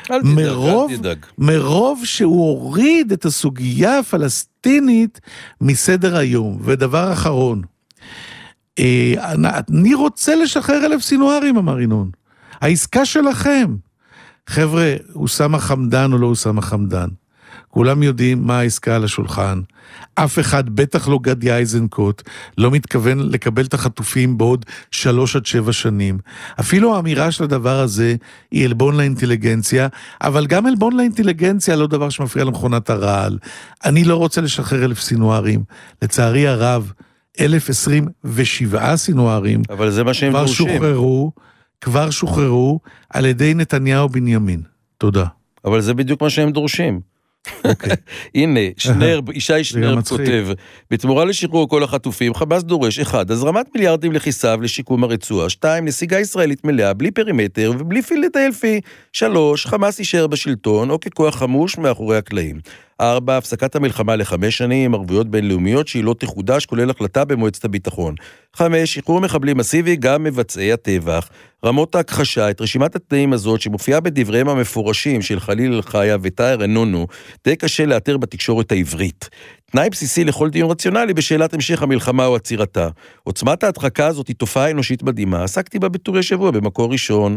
מרוב שהוא הוריד את הסוגיה הפלסטינית מסדר היום. ודבר אחרון, אני רוצה לשחרר 1,000 סינוארים, אמר ינון. העסקה שלכם. חבר'ה, אוסמה חמדן או לא אוסמה חמדן? כולם יודעים מה העסקה על השולחן. אף אחד, בטח לא גדי איזנקוט, לא מתכוון לקבל את החטופים בעוד 3 עד 7 שנים. אפילו האמירה של הדבר הזה היא אלבון לאינטליגנציה, אבל גם אלבון לאינטליגנציה לא דבר שמפריע למכונת הרעל. אני לא רוצה לשחרר 1,000 סינוארים. לצערי הרב, 1,027 סינוארים אבל זה מה שהם דורשים. כבר שוחררו על ידי נתניהו בנימין. תודה. אבל זה בדיוק מה שהם דורשים. הנה, ישי שנר כותב, בתמורה לשחרור כל החטופים, חמאס דורש 1. הזרמת מיליארדים לכיסיו לשיקום הרצועה, 2. נסיגה ישראלית מלאה, בלי פרימטר ובלי פילדלפי, 3. חמאס יישאר בשלטון או ככוח חמוש מאחורי הקלעים. 4. הפסקת המלחמה ל5 שנים, ערבויות בינלאומיות שהיא לא תחודש, כולל החלטה במועצת הביטחון. 5. שחרור מחבלים מסיבי, גם מבצעי הטבח. רמות ההכחשה, את רשימת התנאים הזאת שמופיעה בדבריהם המפורשים של חליל אלחיה וטאהר אנונו, די קשה לאתר בתקשורת העברית. תנאי בסיסי לכל דיון רציונלי בשאלת המשך המלחמה או עצירתה. עוצמת ההדחקה הזאת היא תופעה אנושית מדהימה, עסקתי בה בטורי שבוע במקור ראשון.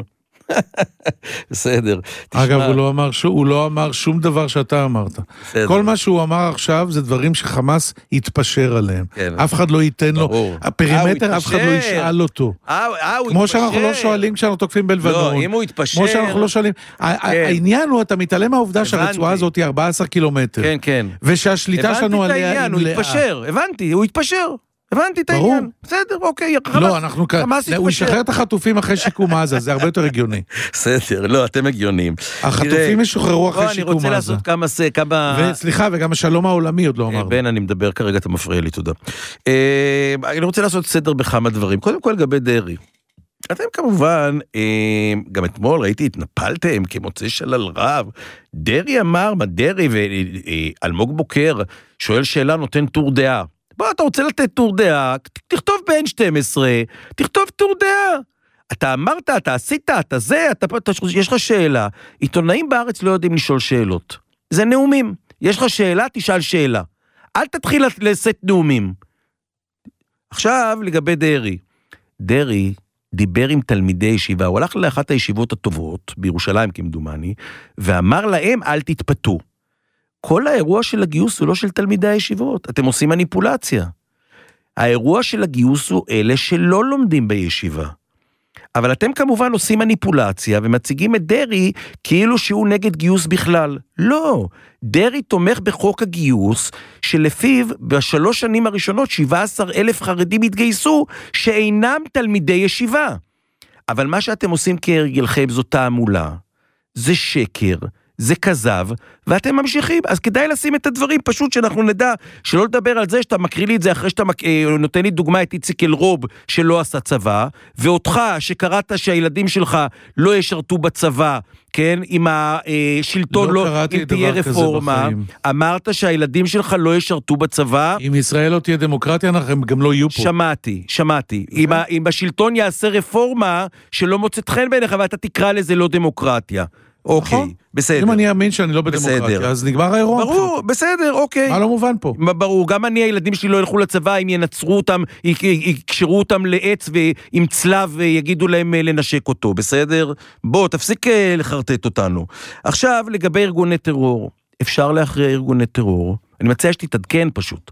בסדר. אגב, הוא לא אמר שום דבר שאתה אמרת. כל מה שהוא אמר עכשיו זה דברים שחמאס יתפשר עליהם. אף אחד לא ייתן לו, הפרימטר אף אחד לא ישאל אותו. כמו שאנחנו לא שואלים כשאנחנו תוקפים בלבנון. לא, אם הוא יתפשר... כמו שאנחנו לא שואלים. העניין הוא, אתה מתעלם מהעובדה שהרצועה הזאת היא 14 קילומטר. כן, כן. ושהשליטה שלנו עליה... הוא יתפשר, הבנתי, הוא יתפשר. הבנתי את העניין. בסדר, אוקיי. לא, הוא ישחרר את החטופים אחרי שיקום עזה, זה הרבה יותר הגיוני. בסדר, לא, אתם הגיוניים. החטופים ישוחררו אחרי שיקום עזה. אני רוצה לעשות כמה... וסליחה, וגם השלום העולמי עוד לא אמרנו. בן, אני מדבר כרגע, אתה מפריע לי, תודה. אני רוצה לעשות סדר בכמה דברים. קודם כל, לגבי דרי. אתם כמובן, גם אתמול ראיתי, התנפלתם כמוצא שלל רב. דרי אמר, מה דרי ואלמוג בוקר שואל שאלה, נותן טור דעה. בוא, אתה רוצה לתת טור דעה, תכתוב ב-N12, תכתוב טור דעה. אתה אמרת, אתה עשית, אתה זה, יש לך שאלה. עיתונאים בארץ לא יודעים לשאול שאלות. זה נאומים. יש לך שאלה, תשאל שאלה. אל תתחיל לשאת נאומים. עכשיו, לגבי דרי. דרי דיבר עם תלמידי ישיבה, הוא הלך לאחת הישיבות הטובות, בירושלים כמדומני, ואמר להם, אל תתפתו. כל האירוע של הגיוס הוא לא של תלמידי הישיבות, אתם עושים מניפולציה. האירוע של הגיוס הוא אלה שלא לומדים בישיבה. אבל אתם כמובן עושים מניפולציה, ומציגים את דרי כאילו שהוא נגד גיוס בכלל. לא, דרי תומך בחוק הגיוס, שלפיו בשלוש שנים הראשונות 17,000 חרדים התגייסו, שאינם תלמידי ישיבה. אבל מה שאתם עושים כהרגלכם זו תעמולה, זה שקר, זה כזב, ואתם ממשיכים, אז כדאי לשים את הדברים, פשוט שאנחנו נדע, שלא לדבר על זה שאתה מקריא לי את זה, אחרי שאתה נותן לי דוגמה את איציק אלרוב, שלא עשה צבא, ואותך שקראת שהילדים שלך לא ישרתו בצבא, כן, עם השלטון לא תהיה רפורמה, אמרת שהילדים שלך לא ישרתו בצבא. אם ישראל לא תהיה דמוקרטיה, הם גם לא יהיו פה. שמעתי. אם השלטון יעשה רפורמה, שלא מוצאת חן בעיניך, ואתה תקרא לזה לא דמוקרטיה. אוקיי, בסדר. אם אני אאמין שאני לא בדמוקרטיה, אז נגמר האירוע. ברור, בסדר, אוקיי. מה לא מובן פה? ברור, גם אני, הילדים שלי לא ילכו לצבא, אם ינצרו אותם, יקשרו אותם לעץ ועם צלב ויגידו להם לנשק אותו, בסדר? בוא, תפסיק לחרטט אותנו. עכשיו, לגבי ארגוני טרור, אפשר להכריע ארגוני טרור, אני מציע שתתעדכן פשוט.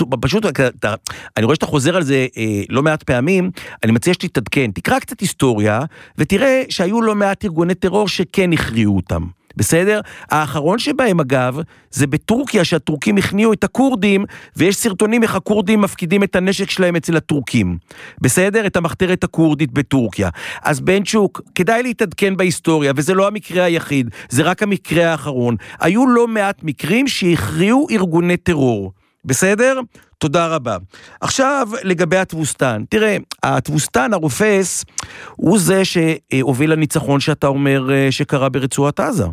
אני רואה שאתה חוזר על זה לא מעט פעמים, אני מציע שתתעדכן, תקרא קצת היסטוריה, ותראה שהיו לא מעט ארגוני טרור שכן הכריעו אותם. בסדר? האחרון שבהם אגב, זה בטורקיה שהטורקים הכניעו את הקורדים, ויש סרטונים איך הקורדים מפקידים את הנשק שלהם אצל הטורקים. בסדר? את המחתרת הקורדית בטורקיה. אז בנצ'וק, כדאי להתעדכן בהיסטוריה, וזה לא המקרה היחיד, זה רק המקרה האחרון. היו לא מעט מקרים שהכריעו ארגוני טרור. בסדר? תודה רבה. עכשיו, לגבי התבוסתן. תראה, התבוסתן, הרופס, הוא זה שהוביל לניצחון שאתה אומר שקרה ברצועת עזה.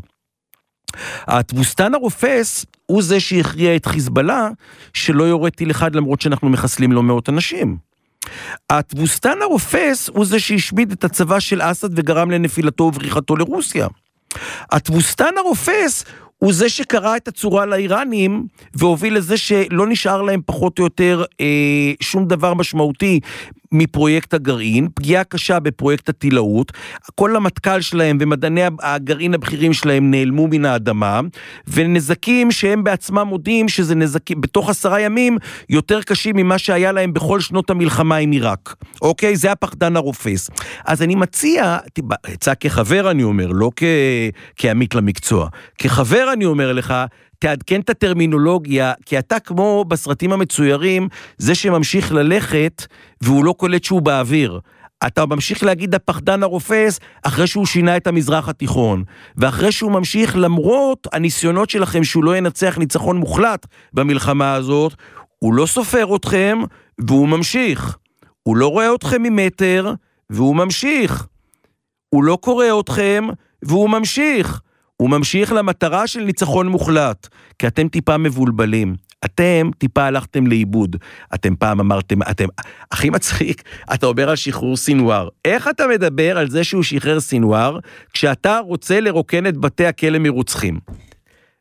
התבוסתן הרופס הוא זה שהכריע את חיזבאללה, שלא יורד טיל אחד למרות שאנחנו מחסלים לא מאות אנשים. התבוסתן הרופס הוא זה שהשמיד את הצבא של אסד וגרם לנפילתו ובריחתו לרוסיה. התבוסתן הרופס הוא זה שקרא את הצורה לאיראנים, והוביל לזה שלא נשאר להם פחות או יותר שום דבר משמעותי מפרויקט הגרעין, פגיעה קשה בפרויקט הטילאות, כל המטכ"ל שלהם ומדעני הגרעין הבכירים שלהם נעלמו מן האדמה, ונזקים שהם בעצמם מודים שזה נזקים, בתוך 10 ימים, יותר קשים ממה שהיה להם בכל שנות המלחמה עם עיראק. אוקיי? זה הפחדן הרופס. אז אני מציע, הצע כחבר אני אומר, לא כעמית למקצוע, כחבר אני אומר לך, תעדכן את הטרמינולוגיה, כי אתה כמו בסרטים המצוירים, זה שממשיך ללכת, והוא לא קולט שהוא באוויר. אתה ממשיך להגיד הפחדן הרופס, אחרי שהוא שינה את המזרח התיכון, ואחרי שהוא ממשיך, למרות הניסיונות שלכם, שהוא לא ינצח ניצחון מוחלט במלחמה הזאת, הוא לא סופר אתכם, והוא ממשיך. הוא לא רואה אתכם ממטר, והוא ממשיך. הוא לא קורא אתכם, והוא ממשיך. הוא ממשיך למטרה של ניצחון מוחלט, כי אתם טיפה מבולבלים, אתם טיפה הלכתם לאיבוד, אתם פעם אמרתם, הכי מצחיק, אתה אומר על שחרור סינואר, איך אתה מדבר על זה שהוא שחרר סינואר, כשאתה רוצה לרוקן את בתי הכלא מרוצחים?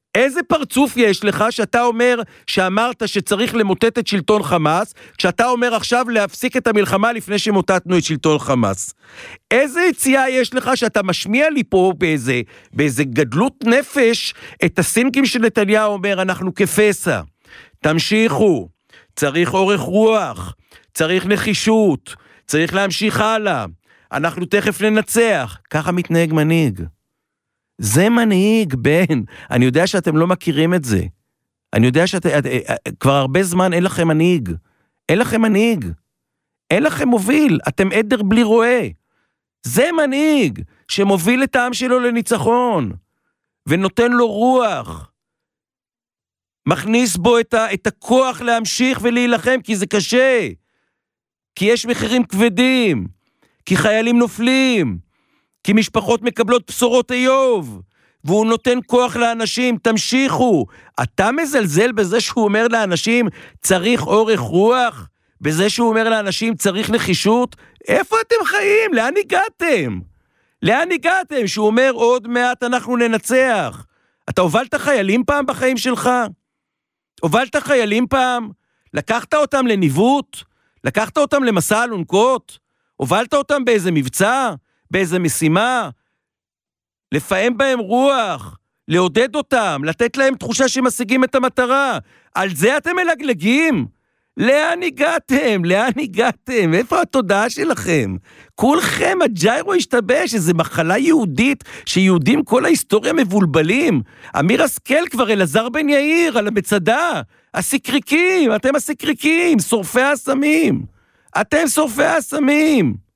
איזה פרצוף יש לך שאתה אומר, שאמרת שצריך למוטט את שלטון חמאס, כשאתה אומר עכשיו להפסיק את המלחמה לפני שמוטטנו את שלטון חמאס? איזה יציאה יש לך שאתה משמיע לי פה באיזה גדלות נפש את הסינקים של נתניהו אומר, אנחנו כפסע, תמשיכו, צריך אורך רוח, צריך נחישות, צריך להמשיך הלאה, אנחנו תכף ננצח. ככה מתנהג מנהיג. זה מנהיג, בן. אני יודע שאתם לא מכירים את זה. אני יודע כבר הרבה זמן אין לכם מנהיג. אין לכם מנהיג. אין לכם מוביל. אתם עדר בלי רואה. זה מנהיג שמוביל את העם שלו לניצחון. ונותן לו רוח. מכניס בו את הכוח להמשיך ולהילחם, כי זה קשה. כי יש מחירים כבדים. כי חיילים נופלים. כי משפחות מקבלות בשורות איוב, והוא נותן כוח לאנשים, תמשיכו. אתה מזלזל בזה שהוא אומר לאנשים, צריך אורך רוח? בזה שהוא אומר לאנשים, צריך נחישות? איפה אתם חיים? לאן הגעתם? לאן הגעתם? שהוא אומר, עוד מעט אנחנו ננצח. אתה הובלת חיילים פעם בחיים שלך? הובלת חיילים פעם? לקחת אותם לניווט? לקחת אותם למסע אלונקות? הובלת אותם באיזה מבצע? באיזה משימה, לפעמים בהם רוח, לעודד אותם, לתת להם תחושה שמשיגים את המטרה. על זה אתם מלגלגים? לאן הגעתם? לאן הגעתם? איפה התודעה שלכם? כולכם, הג'יירו השתבש, איזו מחלה יהודית, שיהודים כל ההיסטוריה מבולבלים. אמיר השכל כבר, אלעזר בן יאיר, על המצדה. הסקריקים, אתם הסקריקים, שורפי האסמים. אתם שורפי האסמים.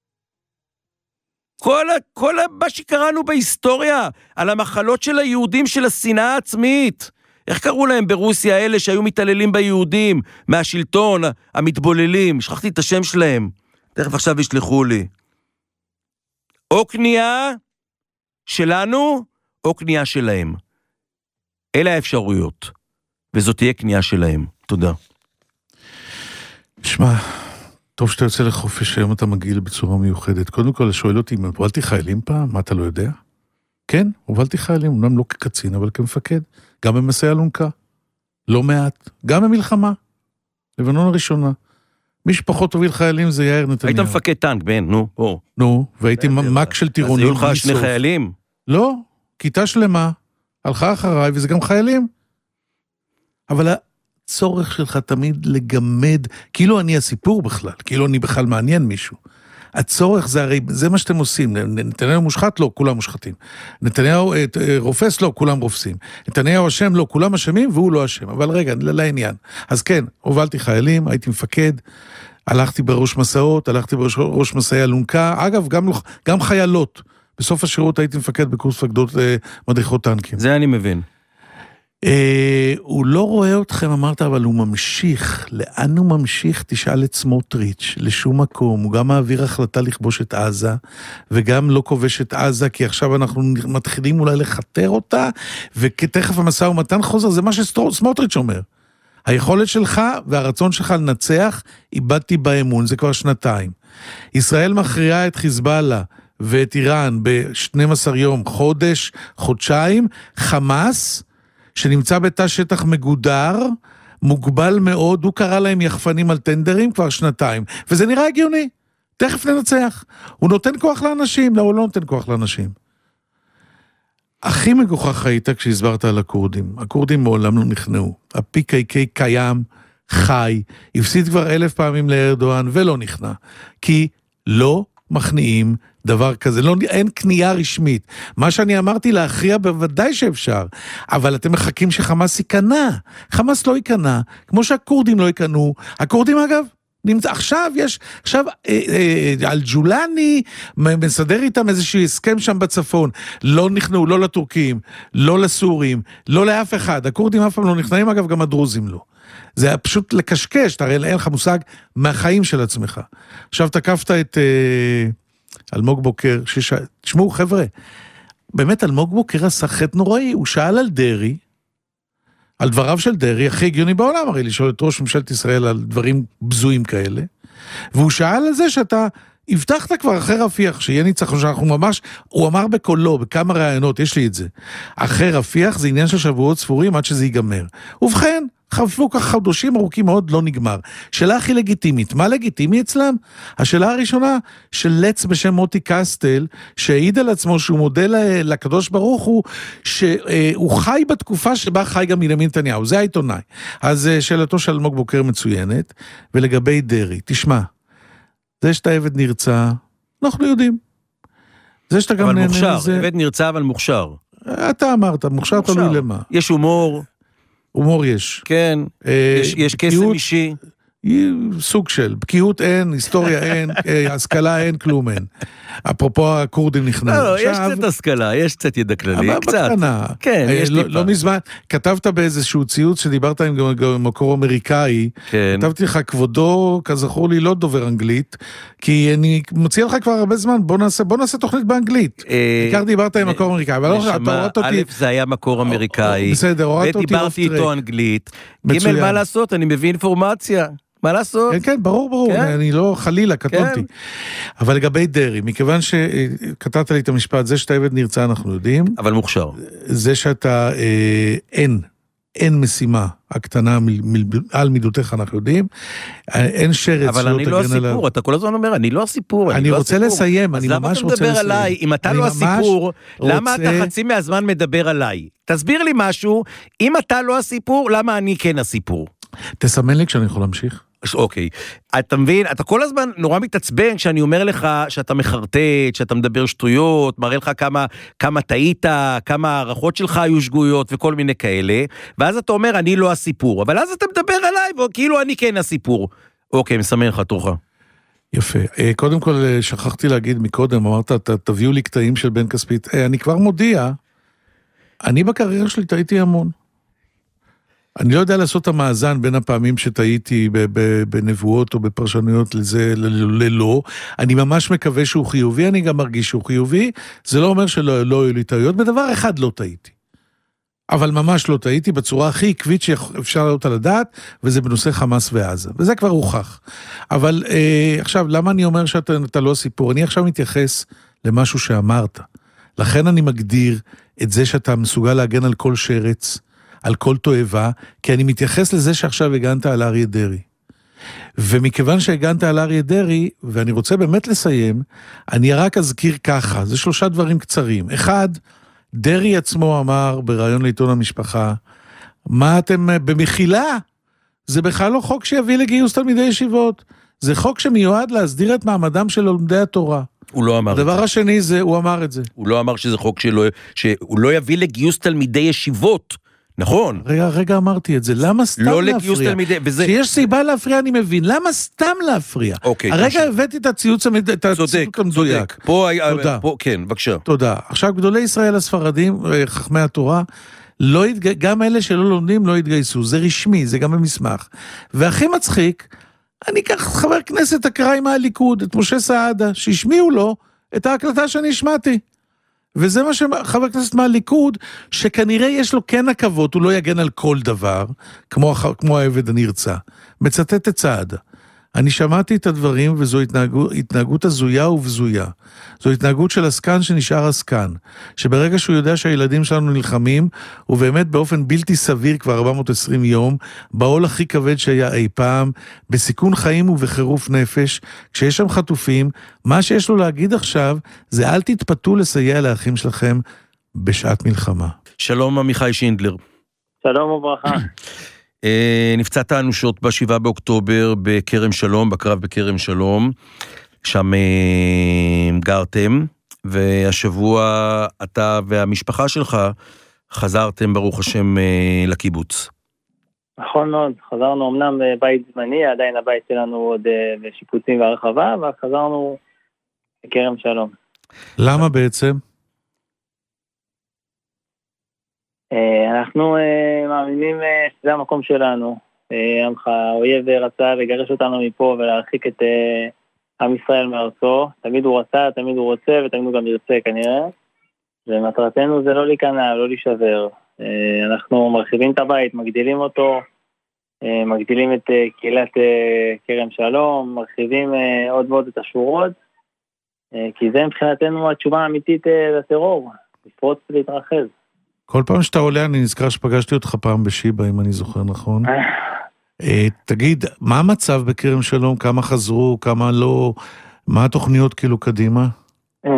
כל מה שקראנו בהיסטוריה, על המחלות של היהודים של השנאה העצמית, איך קראו להם ברוסיה אלה שהיו מתעללים ביהודים, מהשלטון, המתבוללים, שכחתי את השם שלהם, תכף עכשיו ישלחו לי. או קנייה שלנו, או קנייה שלהם. אלה האפשרויות, וזאת תהיה קנייה שלהם. תודה. שמע, טוב שאתה יוצא לחופש, היום אתה מגיל בצורה מיוחדת. קודם כל, שואל אותי, הובלתי חיילים פעם? מה אתה לא יודע? כן, הובלתי חיילים, אומנם לא כקצין, אבל כמפקד. גם במסעי אלונקה. לא מעט. גם במלחמה. לבנון הראשונה. מי שפחות הוביל חיילים זה יאיר נתניהו. היית מפקד טנק, בן, נו, בוא. נו, והייתי מק של טירונים. אז היו לך שני חיילים? לא, כיתה שלמה, הלכה אחריי, וזה גם חיילים. אבל הצורך שלך תמיד לגמד, כאילו אני הסיפור בכלל, כאילו אני בכלל מעניין מישהו. הצורך זה הרי, זה מה שאתם עושים, נתניהו מושחת? לא, כולם מושחתים. נתניהו רופס? לא, כולם רופסים. נתניהו אשם? לא, כולם אשמים, והוא לא אשם. אבל רגע, לעניין. אז כן, הובלתי חיילים, הייתי מפקד, הלכתי בראש מסעות, הלכתי בראש מסעי אלונקה, אגב, גם חיילות. בסוף השירות הייתי מפקד בקורס מפקדות מדריכות טנקים. זה אני מבין. הוא לא רואה אתכם, אמרת, אבל הוא ממשיך. לאן הוא ממשיך? תשאל את סמוטריץ', לשום מקום. הוא גם מעביר החלטה לכבוש את עזה, וגם לא כובש את עזה, כי עכשיו אנחנו מתחילים אולי לחתר אותה, וכתכף המשא ומתן חוזר, זה מה שסמוטריץ' אומר. היכולת שלך והרצון שלך לנצח, איבדתי באמון, זה כבר שנתיים. ישראל מכריעה את חיזבאללה ואת איראן ב-12 יום, חודש, חודשיים, חמאס, שנמצא בתא שטח מגודר, מוגבל מאוד, הוא קרא להם יחפנים על טנדרים כבר שנתיים, וזה נראה הגיוני, תכף ננצח. הוא נותן כוח לאנשים, לא, הוא לא נותן כוח לאנשים. הכי מגוחך היית כשהסברת על הקורדים. הקורדים מעולם לא נכנעו. ה-PKK קיים, חי, הפסיד כבר 1000 פעמים לארדואן ולא נכנע. כי לא מכניעים דבר כזה, לא, אין קנייה רשמית. מה שאני אמרתי להכריע בוודאי שאפשר, אבל אתם מחכים שחמאס ייכנע. חמאס לא ייכנע, כמו שהקורדים לא ייכנעו. הקורדים אגב, עכשיו אל-ג'ולני מסדר איתם איזשהו הסכם שם בצפון, לא נכנעו, לא לטורקים, לא לסורים, לא לאף אחד, הקורדים אף פעם לא נכנעים, אגב גם הדרוזים לא. זה היה פשוט לקשקש, תראה, אין לך מושג מהחיים של עצמך. עכשיו תקפת את אלמוג בוקר, תשמעו חבר'ה, באמת אלמוג בוקר עשה חטא נוראי, הוא שאל על דרי, על דבריו של דרי, הכי הגיוני בעולם, הרי לשאול את ראש ממשלת ישראל על דברים בזויים כאלה, והוא שאל על זה שאתה הבטחת כבר אחרי רפיח, שיהיה ניצחון שאנחנו ממש, הוא אמר בקולו, בכמה רעיונות, יש לי את זה. אחרי רפיח זה עניין של שבועות ספורים עד שזה ייגמר. ובכן, חפפו כך חודשים ארוכים מאוד, לא נגמר. שאלה הכי לגיטימית. מה לגיטימי אצלם? השאלה הראשונה של לץ בשם מוטי קסטל, שהעיד על עצמו שהוא מודה לקדוש ברוך הוא, שהוא חי בתקופה שבה חי גם בנימין נתניהו. זה העיתונאי. אז שאלתו של אלמוג בוקר מצוינת, ולגבי דרי, תשמע, זה שאתה עבד נרצע, אנחנו יודעים. זה שאתה גם אבל מוכשר, עבד נרצע אבל מוכשר. אתה אמרת, מוכשר תלוי למה. יש הומור. הומור יש. כן, יש קסם אישי. סוג של, בקיאות אין, היסטוריה אין, השכלה אין, כלום אין. אפרופו הקורדים נכנעו. לא, יש קצת השכלה, יש קצת ידע כללי, קצת. בקטנה. כן, יש טיפה. לא מזמן, כתבת באיזשהו ציוץ שדיברת עם מקור אמריקאי, כתבתי לך, כבודו, כזכור לי, לא דובר אנגלית, כי אני מציע לך כבר הרבה זמן, בוא נעשה תוכנית באנגלית. בעיקר דיברת עם מקור אמריקאי, אבל לא, אתה רואה אותי... א', זה היה מקור אמריקאי, בסדר, רואה אותי ודיברתי איתו אנגלית, ג', מה לעשות, אני מביא אינפורמציה. מה לעשות? כן, כן, ברור, אני לא חלילה, קטונתי. אבל לגבי דרי, מכיוון שכתבת לי את המשפט, זה שאתה עבד נרצע אנחנו יודעים. אבל מוכשר. זה שאתה אין משימה הקטנה על מידותיך אנחנו יודעים, אין שרץ. אבל אני לא הסיפור, אתה כל הזמן אומר, אני לא הסיפור. אני רוצה לסיים, אני ממש רוצה לסיים. אז למה אתה מדבר עליי? אם אתה לא הסיפור, למה אתה חצי מהזמן מדבר עליי? תסביר לי משהו, אם אתה לא הסיפור, למה אני כן הסיפור? תסמן לי כשאני יכול להמשיך. אוקיי, אתה מבין, אתה כל הזמן נורא מתעצבן כשאני אומר לך שאתה מחרטט, שאתה מדבר שטויות, מראה לך כמה טעית, כמה הערכות שלך היו שגויות וכל מיני כאלה, ואז אתה אומר אני לא הסיפור, אבל אז אתה מדבר עליי כאילו אני כן הסיפור. אוקיי, מסמן לך תורך. יפה, קודם כל שכחתי להגיד מקודם, אמרת תביאו לי קטעים של בן כספית, אני כבר מודיע, אני בקריירה שלי טעיתי המון. אני לא יודע לעשות את המאזן בין הפעמים שטעיתי בנבואות או בפרשנויות לזה ללא. אני ממש מקווה שהוא חיובי, אני גם מרגיש שהוא חיובי. זה לא אומר שלא היו לי טעויות, בדבר אחד לא טעיתי. אבל ממש לא טעיתי בצורה הכי עקבית שאפשר להיות על הדעת, וזה בנושא חמאס ועזה. וזה כבר הוכח. אבל עכשיו, למה אני אומר שאתה לא סיפור? אני עכשיו מתייחס למשהו שאמרת. לכן אני מגדיר את זה שאתה מסוגל להגן על כל שרץ, על כל תועבה, כי אני מתייחס לזה שעכשיו הגנת על אריה דרי. ומכיוון שהגנת על אריה דרי, ואני רוצה באמת לסיים, אני רק אזכיר ככה, זה 3 דברים קצרים. 1, דרי עצמו אמר ברעיון לעיתון המשפחה, מה אתם במחילה? זה בכלל לא חוק שיביא לגיוס תלמידי ישיבות, זה חוק שמיועד להסדיר את מעמדם של לומדי התורה. הוא לא אמר את זה. הדבר השני זה, הוא אמר את זה. הוא לא אמר שזה חוק שהוא לא יביא לגיוס תלמידי ישיבות. נכון. רגע אמרתי את זה, למה סתם לא להפריע? שיש סיבה להפריע אני מבין, למה סתם להפריע? הרגע הבאתי את הציוץ המדויק. תודה. כן, בבקשה. תודה. עכשיו גדולי ישראל הספרדים, חכמי התורה, גם אלה שלא לומדים לא התגייסו, זה רשמי, זה גם במסמך. והכי מצחיק, אני אקח חבר כנסת אקראי מהליכוד, את משה סעדה, שהשמיעו לו את ההקלטה שאני השמעתי. וזה מה שחבר הכנסת מהליכוד, שכנראה יש לו כן עכבות, הוא לא יגן על כל דבר, כמו העבד הנרצע. מצטט את סעדה. אני שמעתי את הדברים, וזו התנהגות הזויה ובזויה. זו התנהגות של עסקן שנשאר עסקן, שברגע שהוא יודע שהילדים שלנו נלחמים, ובאמת באופן בלתי סביר כבר 420 יום, בעול הכי כבד שהיה אי פעם, בסיכון חיים ובחירוף נפש, כשיש שם חטופים, מה שיש לו להגיד עכשיו, זה אל תתפתו לסייע לאחים שלכם בשעת מלחמה. שלום עמיחי שינדלר. שלום וברכה. נפצעת אנושות ב7 באוקטובר בכרם שלום, בקרב בכרם שלום, שם גרתם, והשבוע אתה והמשפחה שלך חזרתם ברוך השם לקיבוץ. נכון מאוד, חזרנו אמנם בבית זמני, עדיין הבית שלנו עוד בשיפוצים והרחבה, אבל חזרנו לכרם שלום. למה בעצם? אנחנו מאמינים שזה המקום שלנו. האויב רצה לגרש אותנו מפה ולהרחיק את עם ישראל מארצו. תמיד הוא רצה, תמיד הוא רוצה ותמיד הוא גם ירצה כנראה. ומטרתנו זה לא להיכנע, לא להישבר. אנחנו מרחיבים את הבית, מגדילים אותו, מגדילים את קהילת כרם שלום, מרחיבים עוד ועוד את השורות. כי זה מבחינתנו התשובה האמיתית לטרור, לפרוץ ולהתרחב. כל פעם שאתה עולה, אני נזכר שפגשתי אותך פעם בשיבה, אם אני זוכר נכון. תגיד, מה המצב בכרם שלום? כמה חזרו, כמה לא? מה התוכניות כאילו קדימה? 90%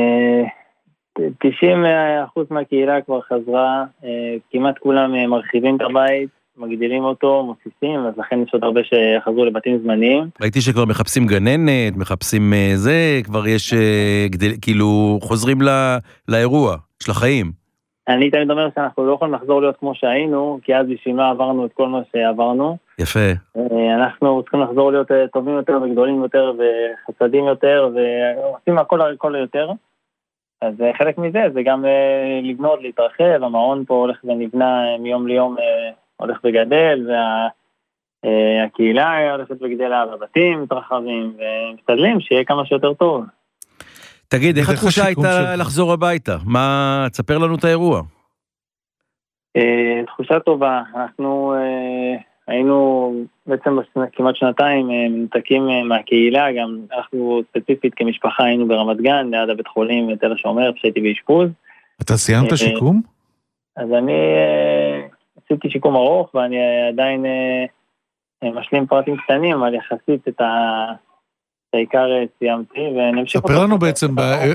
מהקהילה כבר חזרה, כמעט כולם מרחיבים את הבית, מגדילים אותו, מוסיפים, אז לכן יש עוד הרבה שחזרו לבתים זמניים. ראיתי שכבר מחפשים גננת, מחפשים זה, כבר יש, כאילו חוזרים לאירוע של החיים. אני תמיד אומר שאנחנו לא יכולים לחזור להיות כמו שהיינו, כי אז בשביל מה עברנו את כל מה שעברנו. יפה. אנחנו צריכים לחזור להיות טובים יותר וגדולים יותר וחסדים יותר, ועושים הכל יותר. אז חלק מזה זה גם לבנות, להתרחב, המעון פה הולך ונבנה מיום ליום, הולך וגדל, והקהילה הולכת וגדלה, והבתים מתרחבים, ומשתדלים שיהיה כמה שיותר טוב. תגיד, איך התחושה הייתה לחזור הביתה? מה, תספר לנו את האירוע. תחושה טובה, אנחנו היינו בעצם כמעט שנתיים מנותקים מהקהילה, גם אנחנו ספציפית כמשפחה היינו ברמת גן, ליד הבית חולים תל השומר, שהייתי באשפוז. אתה סיימת שיקום? אז אני עשיתי שיקום ארוך, ואני עדיין משלים פרטים קטנים, אבל יחסית את העיקר סיימתי, ונמשיך... ספר לנו בעצם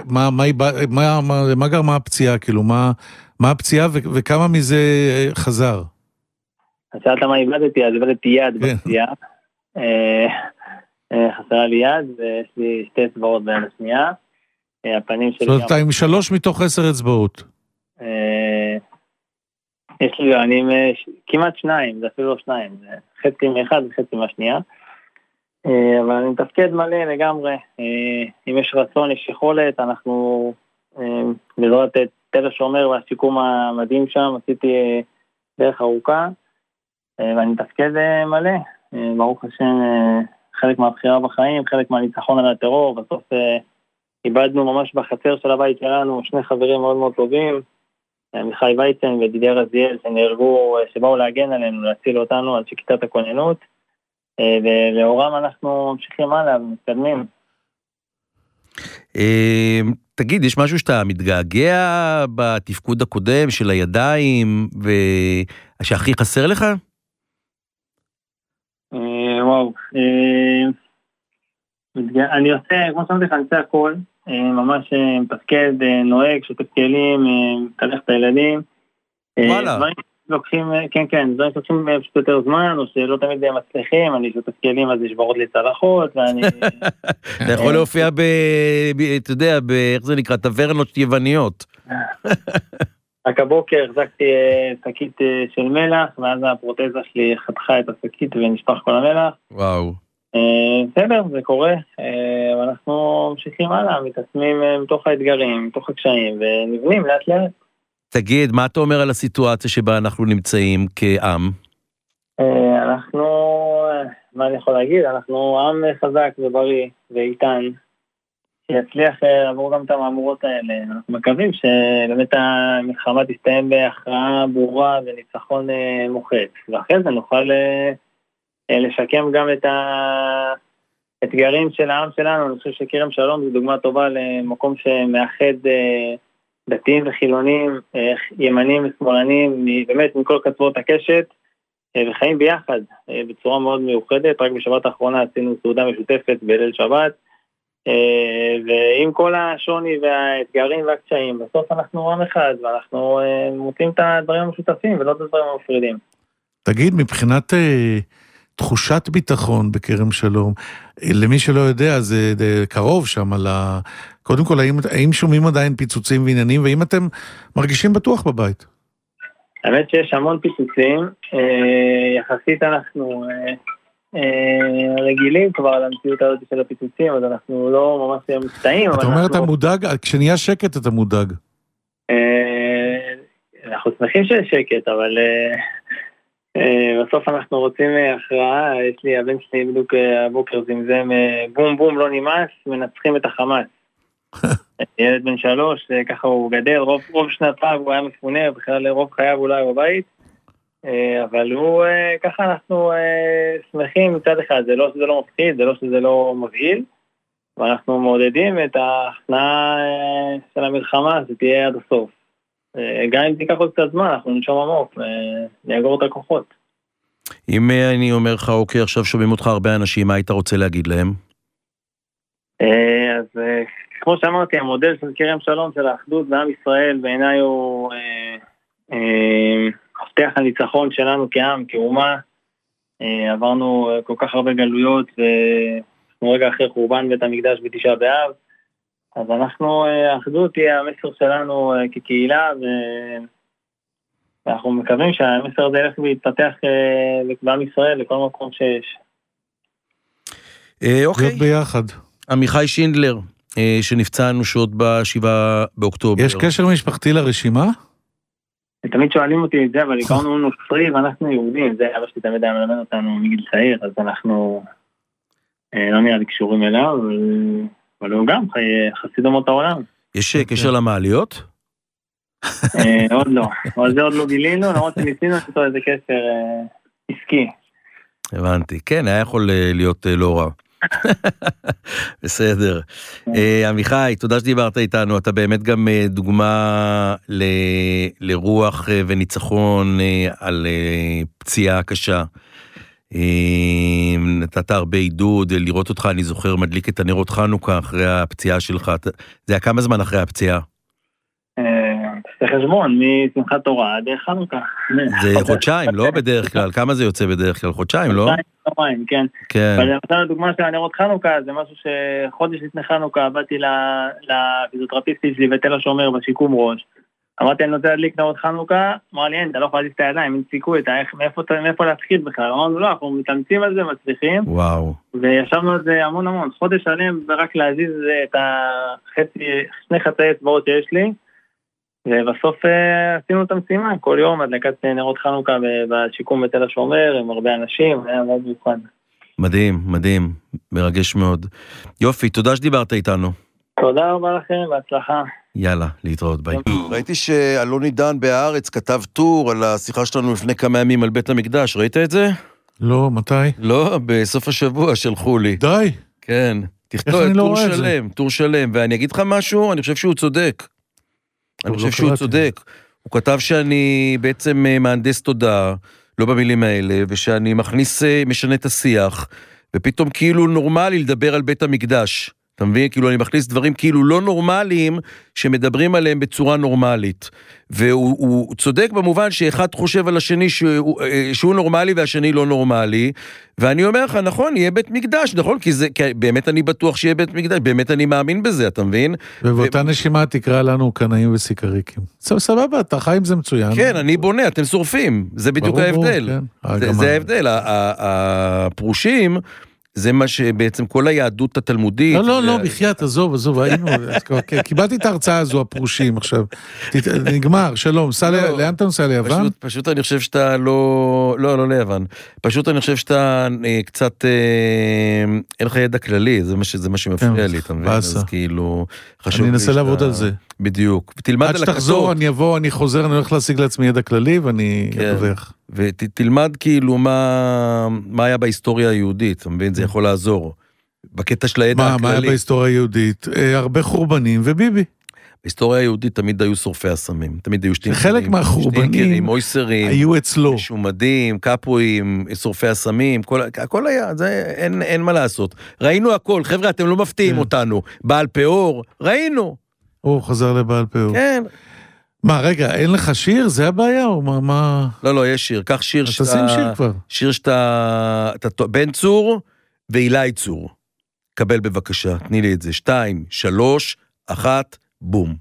מה גרמה הפציעה, כאילו, מה הפציעה וכמה מזה חזר? אז שאלת מה איבדתי, אז איבדתי יד בפציעה, חסרה לי יד, ויש לי 2 אצבעות ביד השנייה, הפנים שלי... זאת אומרת, עם 3 מתוך 10 אצבעות. יש לי, אני כמעט 2, זה אפילו לא 2, זה חצי מאחד וחצי מהשנייה, אבל אני מתפקד מלא לגמרי, אם יש רצון, יש יכולת, אנחנו בעזרת תל השומר והשיקום המדהים שם, עשיתי דרך ארוכה, ואני מתפקד מלא, ברוך השם, חלק מהבחירה בחיים, חלק מהניצחון על הטרור, בסוף איבדנו ממש בחצר של הבית שלנו 2 חברים מאוד מאוד טובים, מיכאי וייצן ודידי רזיאל שנהרגו, שבאו להגן עלינו, להציל אותנו על שכיתת הכוננות, ולאורם אנחנו ממשיכים הלאה ומתקדמים. תגיד, יש משהו שאתה מתגעגע בתפקוד הקודם של הידיים, ושהכי חסר לך? וואו, אני עושה, כמו שאמרתי לך, אני עושה הכל, ממש מתפקד, נוהג, שוטף כלים, מתהלך את הילדים. וואלה. לוקחים, כן, דברים לוקחים פשוט יותר זמן, או שלא תמיד מצליחים, אני שוטף כלים, אז נשברות לי צלחות, ואני... אתה יכול להופיע אתה יודע, איך זה נקרא, טברנות יווניות. רק הבוקר החזקתי שקית של מלח, ואז הפרוטזה שלי חתכה את השקית ונשפך כל המלח. וואו. בסדר, זה קורה, ואנחנו ממשיכים הלאה, מתעצמים מתוך האתגרים, מתוך הקשיים, ונבנים לאט לאט. תגיד, מה אתה אומר על הסיטואציה שבה אנחנו נמצאים כעם? אנחנו, מה אני יכול להגיד? אנחנו עם חזק ובריא ואיתן, שיצליח לעבור גם את המאמורות האלה. אנחנו מקווים שבאמת המלחמה תסתיים בהכרעה ברורה וניצחון מוחץ, ואחרי זה נוכל לשקם גם את האתגרים של העם שלנו. אני חושב שכרם שלום זו דוגמה טובה למקום שמאחד דתיים וחילונים, ימנים ושמאלנים, באמת מכל קצוות הקשת, וחיים ביחד בצורה מאוד מיוחדת. רק בשבת האחרונה עשינו סעודה משותפת בליל שבת, ועם כל השוני והאתגרים והקשיים, בסוף אנחנו עם אחד, ואנחנו מוצאים את הדברים המשותפים ולא את הדברים המפרידים. תגיד, מבחינת תחושת ביטחון בכרם שלום, למי שלא יודע, זה קרוב שם על קודם כל, האם שומעים עדיין פיצוצים ועניינים, והאם אתם מרגישים בטוח בבית? האמת שיש המון פיצוצים, יחסית אנחנו רגילים כבר למציאות הזאת של הפיצוצים, אז אנחנו לא ממש מצטעים. אתה אומר, אתה מודאג, כשנהיה שקט אתה מודאג. אנחנו שמחים שיש שקט, אבל בסוף אנחנו רוצים הכרעה. יש לי, הבן שלי בדיוק הבוקר זמזם, בום בום לא נמאס, מנצחים את החמאס. ילד בן 3, ככה הוא גדל, רוב שנתיו הוא היה מפונה, בכלל רוב חייו הוא לא היה בבית, אבל הוא, ככה אנחנו שמחים מצד אחד, זה לא שזה לא מפחיד, זה לא שזה לא מבהיל, ואנחנו מעודדים את ההכנעה של המלחמה, שתהיה עד הסוף. גם אם תיקח עוד קצת זמן, אנחנו נשום עמוק, ונאגור את הכוחות. אם אני אומר לך, אוקיי, עכשיו שומעים אותך הרבה אנשים, מה היית רוצה להגיד להם? אז כמו שאמרתי, המודל של כרם שלום של האחדות בעם ישראל, בעיניי הוא מפתח הניצחון שלנו כעם, כאומה. עברנו כל כך הרבה גלויות, ואנחנו רגע אחרי חורבן בית המקדש בתשעה באב, אז אנחנו, האחדות היא המסר שלנו כקהילה, ואנחנו מקווים שהמסר הזה ילך ויתפתח בעם ישראל לכל מקום שיש. אוקיי. ביחד. עמיחי שינדלר, שנפצע אנושות ב7 באוקטובר. יש קשר משפחתי לרשימה? תמיד שואלים אותי את זה, אבל עיקרנו נוצרי ואנחנו יהודים, זה אבא שלי תמיד היה מלמד אותנו מגיל צעיר, אז אנחנו לא נראה לי קשורים אליו, אבל הוא גם חסיד אומות העולם. יש קשר למעליות? עוד לא, אבל זה עוד לא גילינו, למרות שניסינו אותו איזה קשר עסקי. הבנתי, כן, היה יכול להיות לא רע. בסדר. עמיחי, תודה שדיברת איתנו, אתה באמת גם דוגמה לרוח וניצחון על פציעה קשה. נתת הרבה עידוד, לראות אותך, אני זוכר, מדליק את הנרות חנוכה אחרי הפציעה שלך. זה היה כמה זמן אחרי הפציעה? זה חשבון, משמחת תורה עד חנוכה. זה חודשיים, לא בדרך כלל? כמה זה יוצא בדרך כלל? חודשיים, לא? חודשיים, כן. אבל למשל הדוגמה של הנרות חנוכה, זה משהו שחודש לפני חנוכה, באתי לפיזיותרפיסטית שלי בתל השומר בשיקום ראש. אמרתי, אני רוצה להדליק נרות חנוכה, אמר לי, אין, אתה לא יכול להדליק את הידיים, הם ציקו את מאיפה להתחיל בכלל. אמרנו, לא, אנחנו מתאמצים על זה, מצליחים. וואו. וישבנו על זה המון, חודש שלם, ורק להזיז את שני חצאי אצבעות שיש לי. ובסוף עשינו את המשימה, כל יום הדלקת נרות חנוכה בשיקום בתל השומר, עם הרבה אנשים, היה מאוד מיוחד. מדהים, מדהים, מרגש מאוד. יופי, תודה שדיברת איתנו. תודה רבה לכם, בהצלחה. יאללה, להתראות, ביי. ראיתי שאלוני דן בהארץ כתב טור על השיחה שלנו לפני כמה ימים על בית המקדש, ראית את זה? לא, מתי? לא, בסוף השבוע שלחו לי. די. כן, תכתוב טור שלם, ואני אגיד לך משהו, אני חושב שהוא צודק. אני חושב שהוא צודק. הוא כתב שאני בעצם מהנדס תודעה, לא במילים האלה, ושאני משנה את השיח, ופתאום כאילו נורמלי לדבר על בית המקדש. אתה מבין? כאילו אני מכניס דברים כאילו לא נורמליים, שמדברים עליהם בצורה נורמלית. והוא צודק במובן שאחד חושב על השני שהוא נורמלי והשני לא נורמלי, ואני אומר לך, נכון, יהיה בית מקדש, נכון? כי באמת אני בטוח שיהיה בית מקדש, באמת אני מאמין בזה, אתה מבין? ובאותה נשימה תקרא לנו קנאים וסיקריקים. סבבה, אתה חי עם זה מצוין. כן, אני בונה, אתם שורפים, זה בדיוק ההבדל. זה ההבדל, הפרושים, זה מה שבעצם כל היהדות התלמודית... לא, בחייאת, עזוב, קיבלתי את ההרצאה הזו, הפרושים עכשיו. נגמר, שלום, לאן אתה נוסע ליוון? פשוט אני חושב שאתה לא ליוון. פשוט אני חושב שאתה קצת, אין לך ידע כללי, זה מה שמפריע לי, אתה מבין? אז כאילו, חשוב לי אני אנסה לעבוד על זה. בדיוק. עד שתחזור, אני אבוא, אני חוזר, אני הולך להשיג לעצמי ידע כללי, ואני אדווח. ותלמד כאילו מה היה בהיסטוריה היהודית, אתה מבין? זה יכול לעזור. בקטע של הידע הכללי. מה היה בהיסטוריה היהודית? הרבה חורבנים וביבי. בהיסטוריה היהודית תמיד היו שורפי הסמים, תמיד היו חלק מהחורבנים היו אצלו. משומדים, קפואים, שורפי הסמים, הכל היה, אין מה לעשות. ראינו הכל, חבר'ה, אתם לא מפתיעים אותנו. בעל פאור, ראינו. הוא חזר לבעל פאור. כן. מה, רגע, אין לך שיר? זה הבעיה? או מה? לא, יש שיר. קח שיר שאתה... תשים שיר כבר. שיר שאתה... בן צור ואילי צור. קבל בבקשה, תני לי את זה. 2, 3, 1, בום.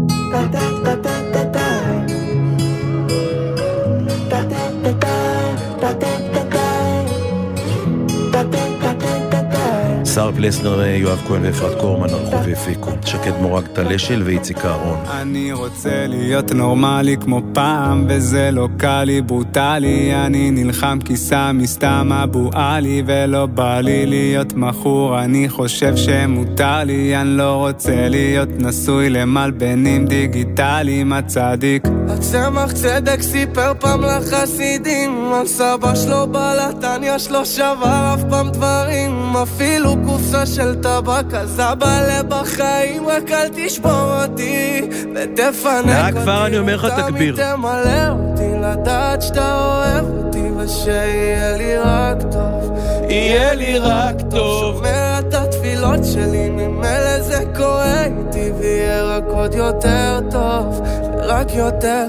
שר פלסנר, יואב כהן ואפרת קורמן ערכו והפיקו, שקד מורג תלשל ואיציק אהרון. אני רוצה להיות נורמלי כמו פעם, וזה לא קל לי, ברוטלי, אני נלחם כי סמי סתם אבו עלי, ולא בא לי להיות מחור, אני חושב שמותר לי, אני לא רוצה להיות נשוי למלבנים דיגיטליים, הצדיק. הצמח צדק סיפר פעם לחסידים, על סבא שלו בלטניה שלו שבר אף פעם דברים, אפילו קופסה של טבק, אז אבא בחיים, רק אל תשבור אותי ותפנק אותי. כבר אני אומר לך תגביר. תמיד תמלא אותי, לדעת שאתה אוהב אותי, ושיהיה לי רק טוב, יהיה לי רק טוב. שומע את התפילות שלי, ממילא זה קורה איתי, ויהיה רק עוד יותר טוב, רק יותר.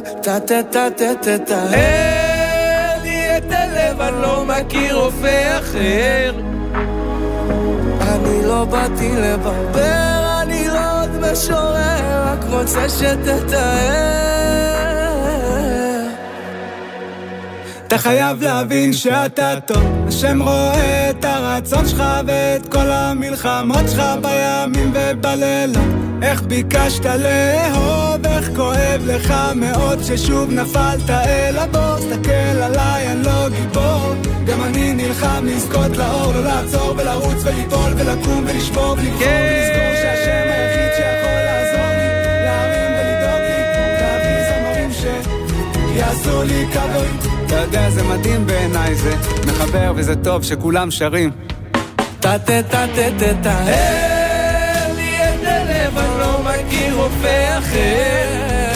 אין לי את הלב, אני לא מכיר רופא אחר. אני לא באתי לברבר, אני לא עוד משורר, רק רוצה שתתאר. אתה חייב להבין שאתה טוב, השם רואה את הרצון שלך ואת כל המלחמות שלך בימים ובלילות. איך ביקשת לאהוב, איך כואב לך מאוד ששוב נפלת אל הבור. סתכל עליי, אני לא גיבור, גם אני נלחם לזכות לאור, לא לעצור ולרוץ וליפול ולקום ולשבור ולבחור ולזכור שהשם היחיד שיכול לעזור לי, להרים ולדאוג לי, להביא זמרים שיעשו לי כבוד. אתה יודע, זה מדהים בעיניי, זה מחבר וזה טוב שכולם שרים. אין לי את הלב, אני לא מכיר רופא אחר.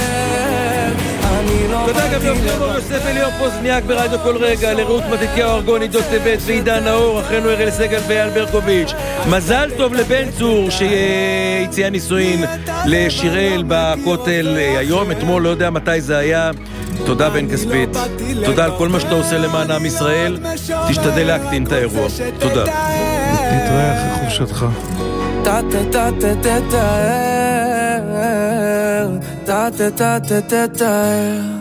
תודה גם לאופנור יוסף אליאור פוזניאק ברדיו כל רגע, לרעות מתתיהו ארגוני, דוד טבת ועידן נאור, אחינו אראל סגל ואייל ברקוביץ'. מזל טוב לבן צור שהציע נישואין לשיראל בכותל היום, אתמול, לא יודע מתי זה היה. תודה בן כספית, תודה על כל מה שאתה עושה למען עם ישראל, תשתדל להקטין את האירוע. תודה. נתראה אחרי חופשתך. תתאר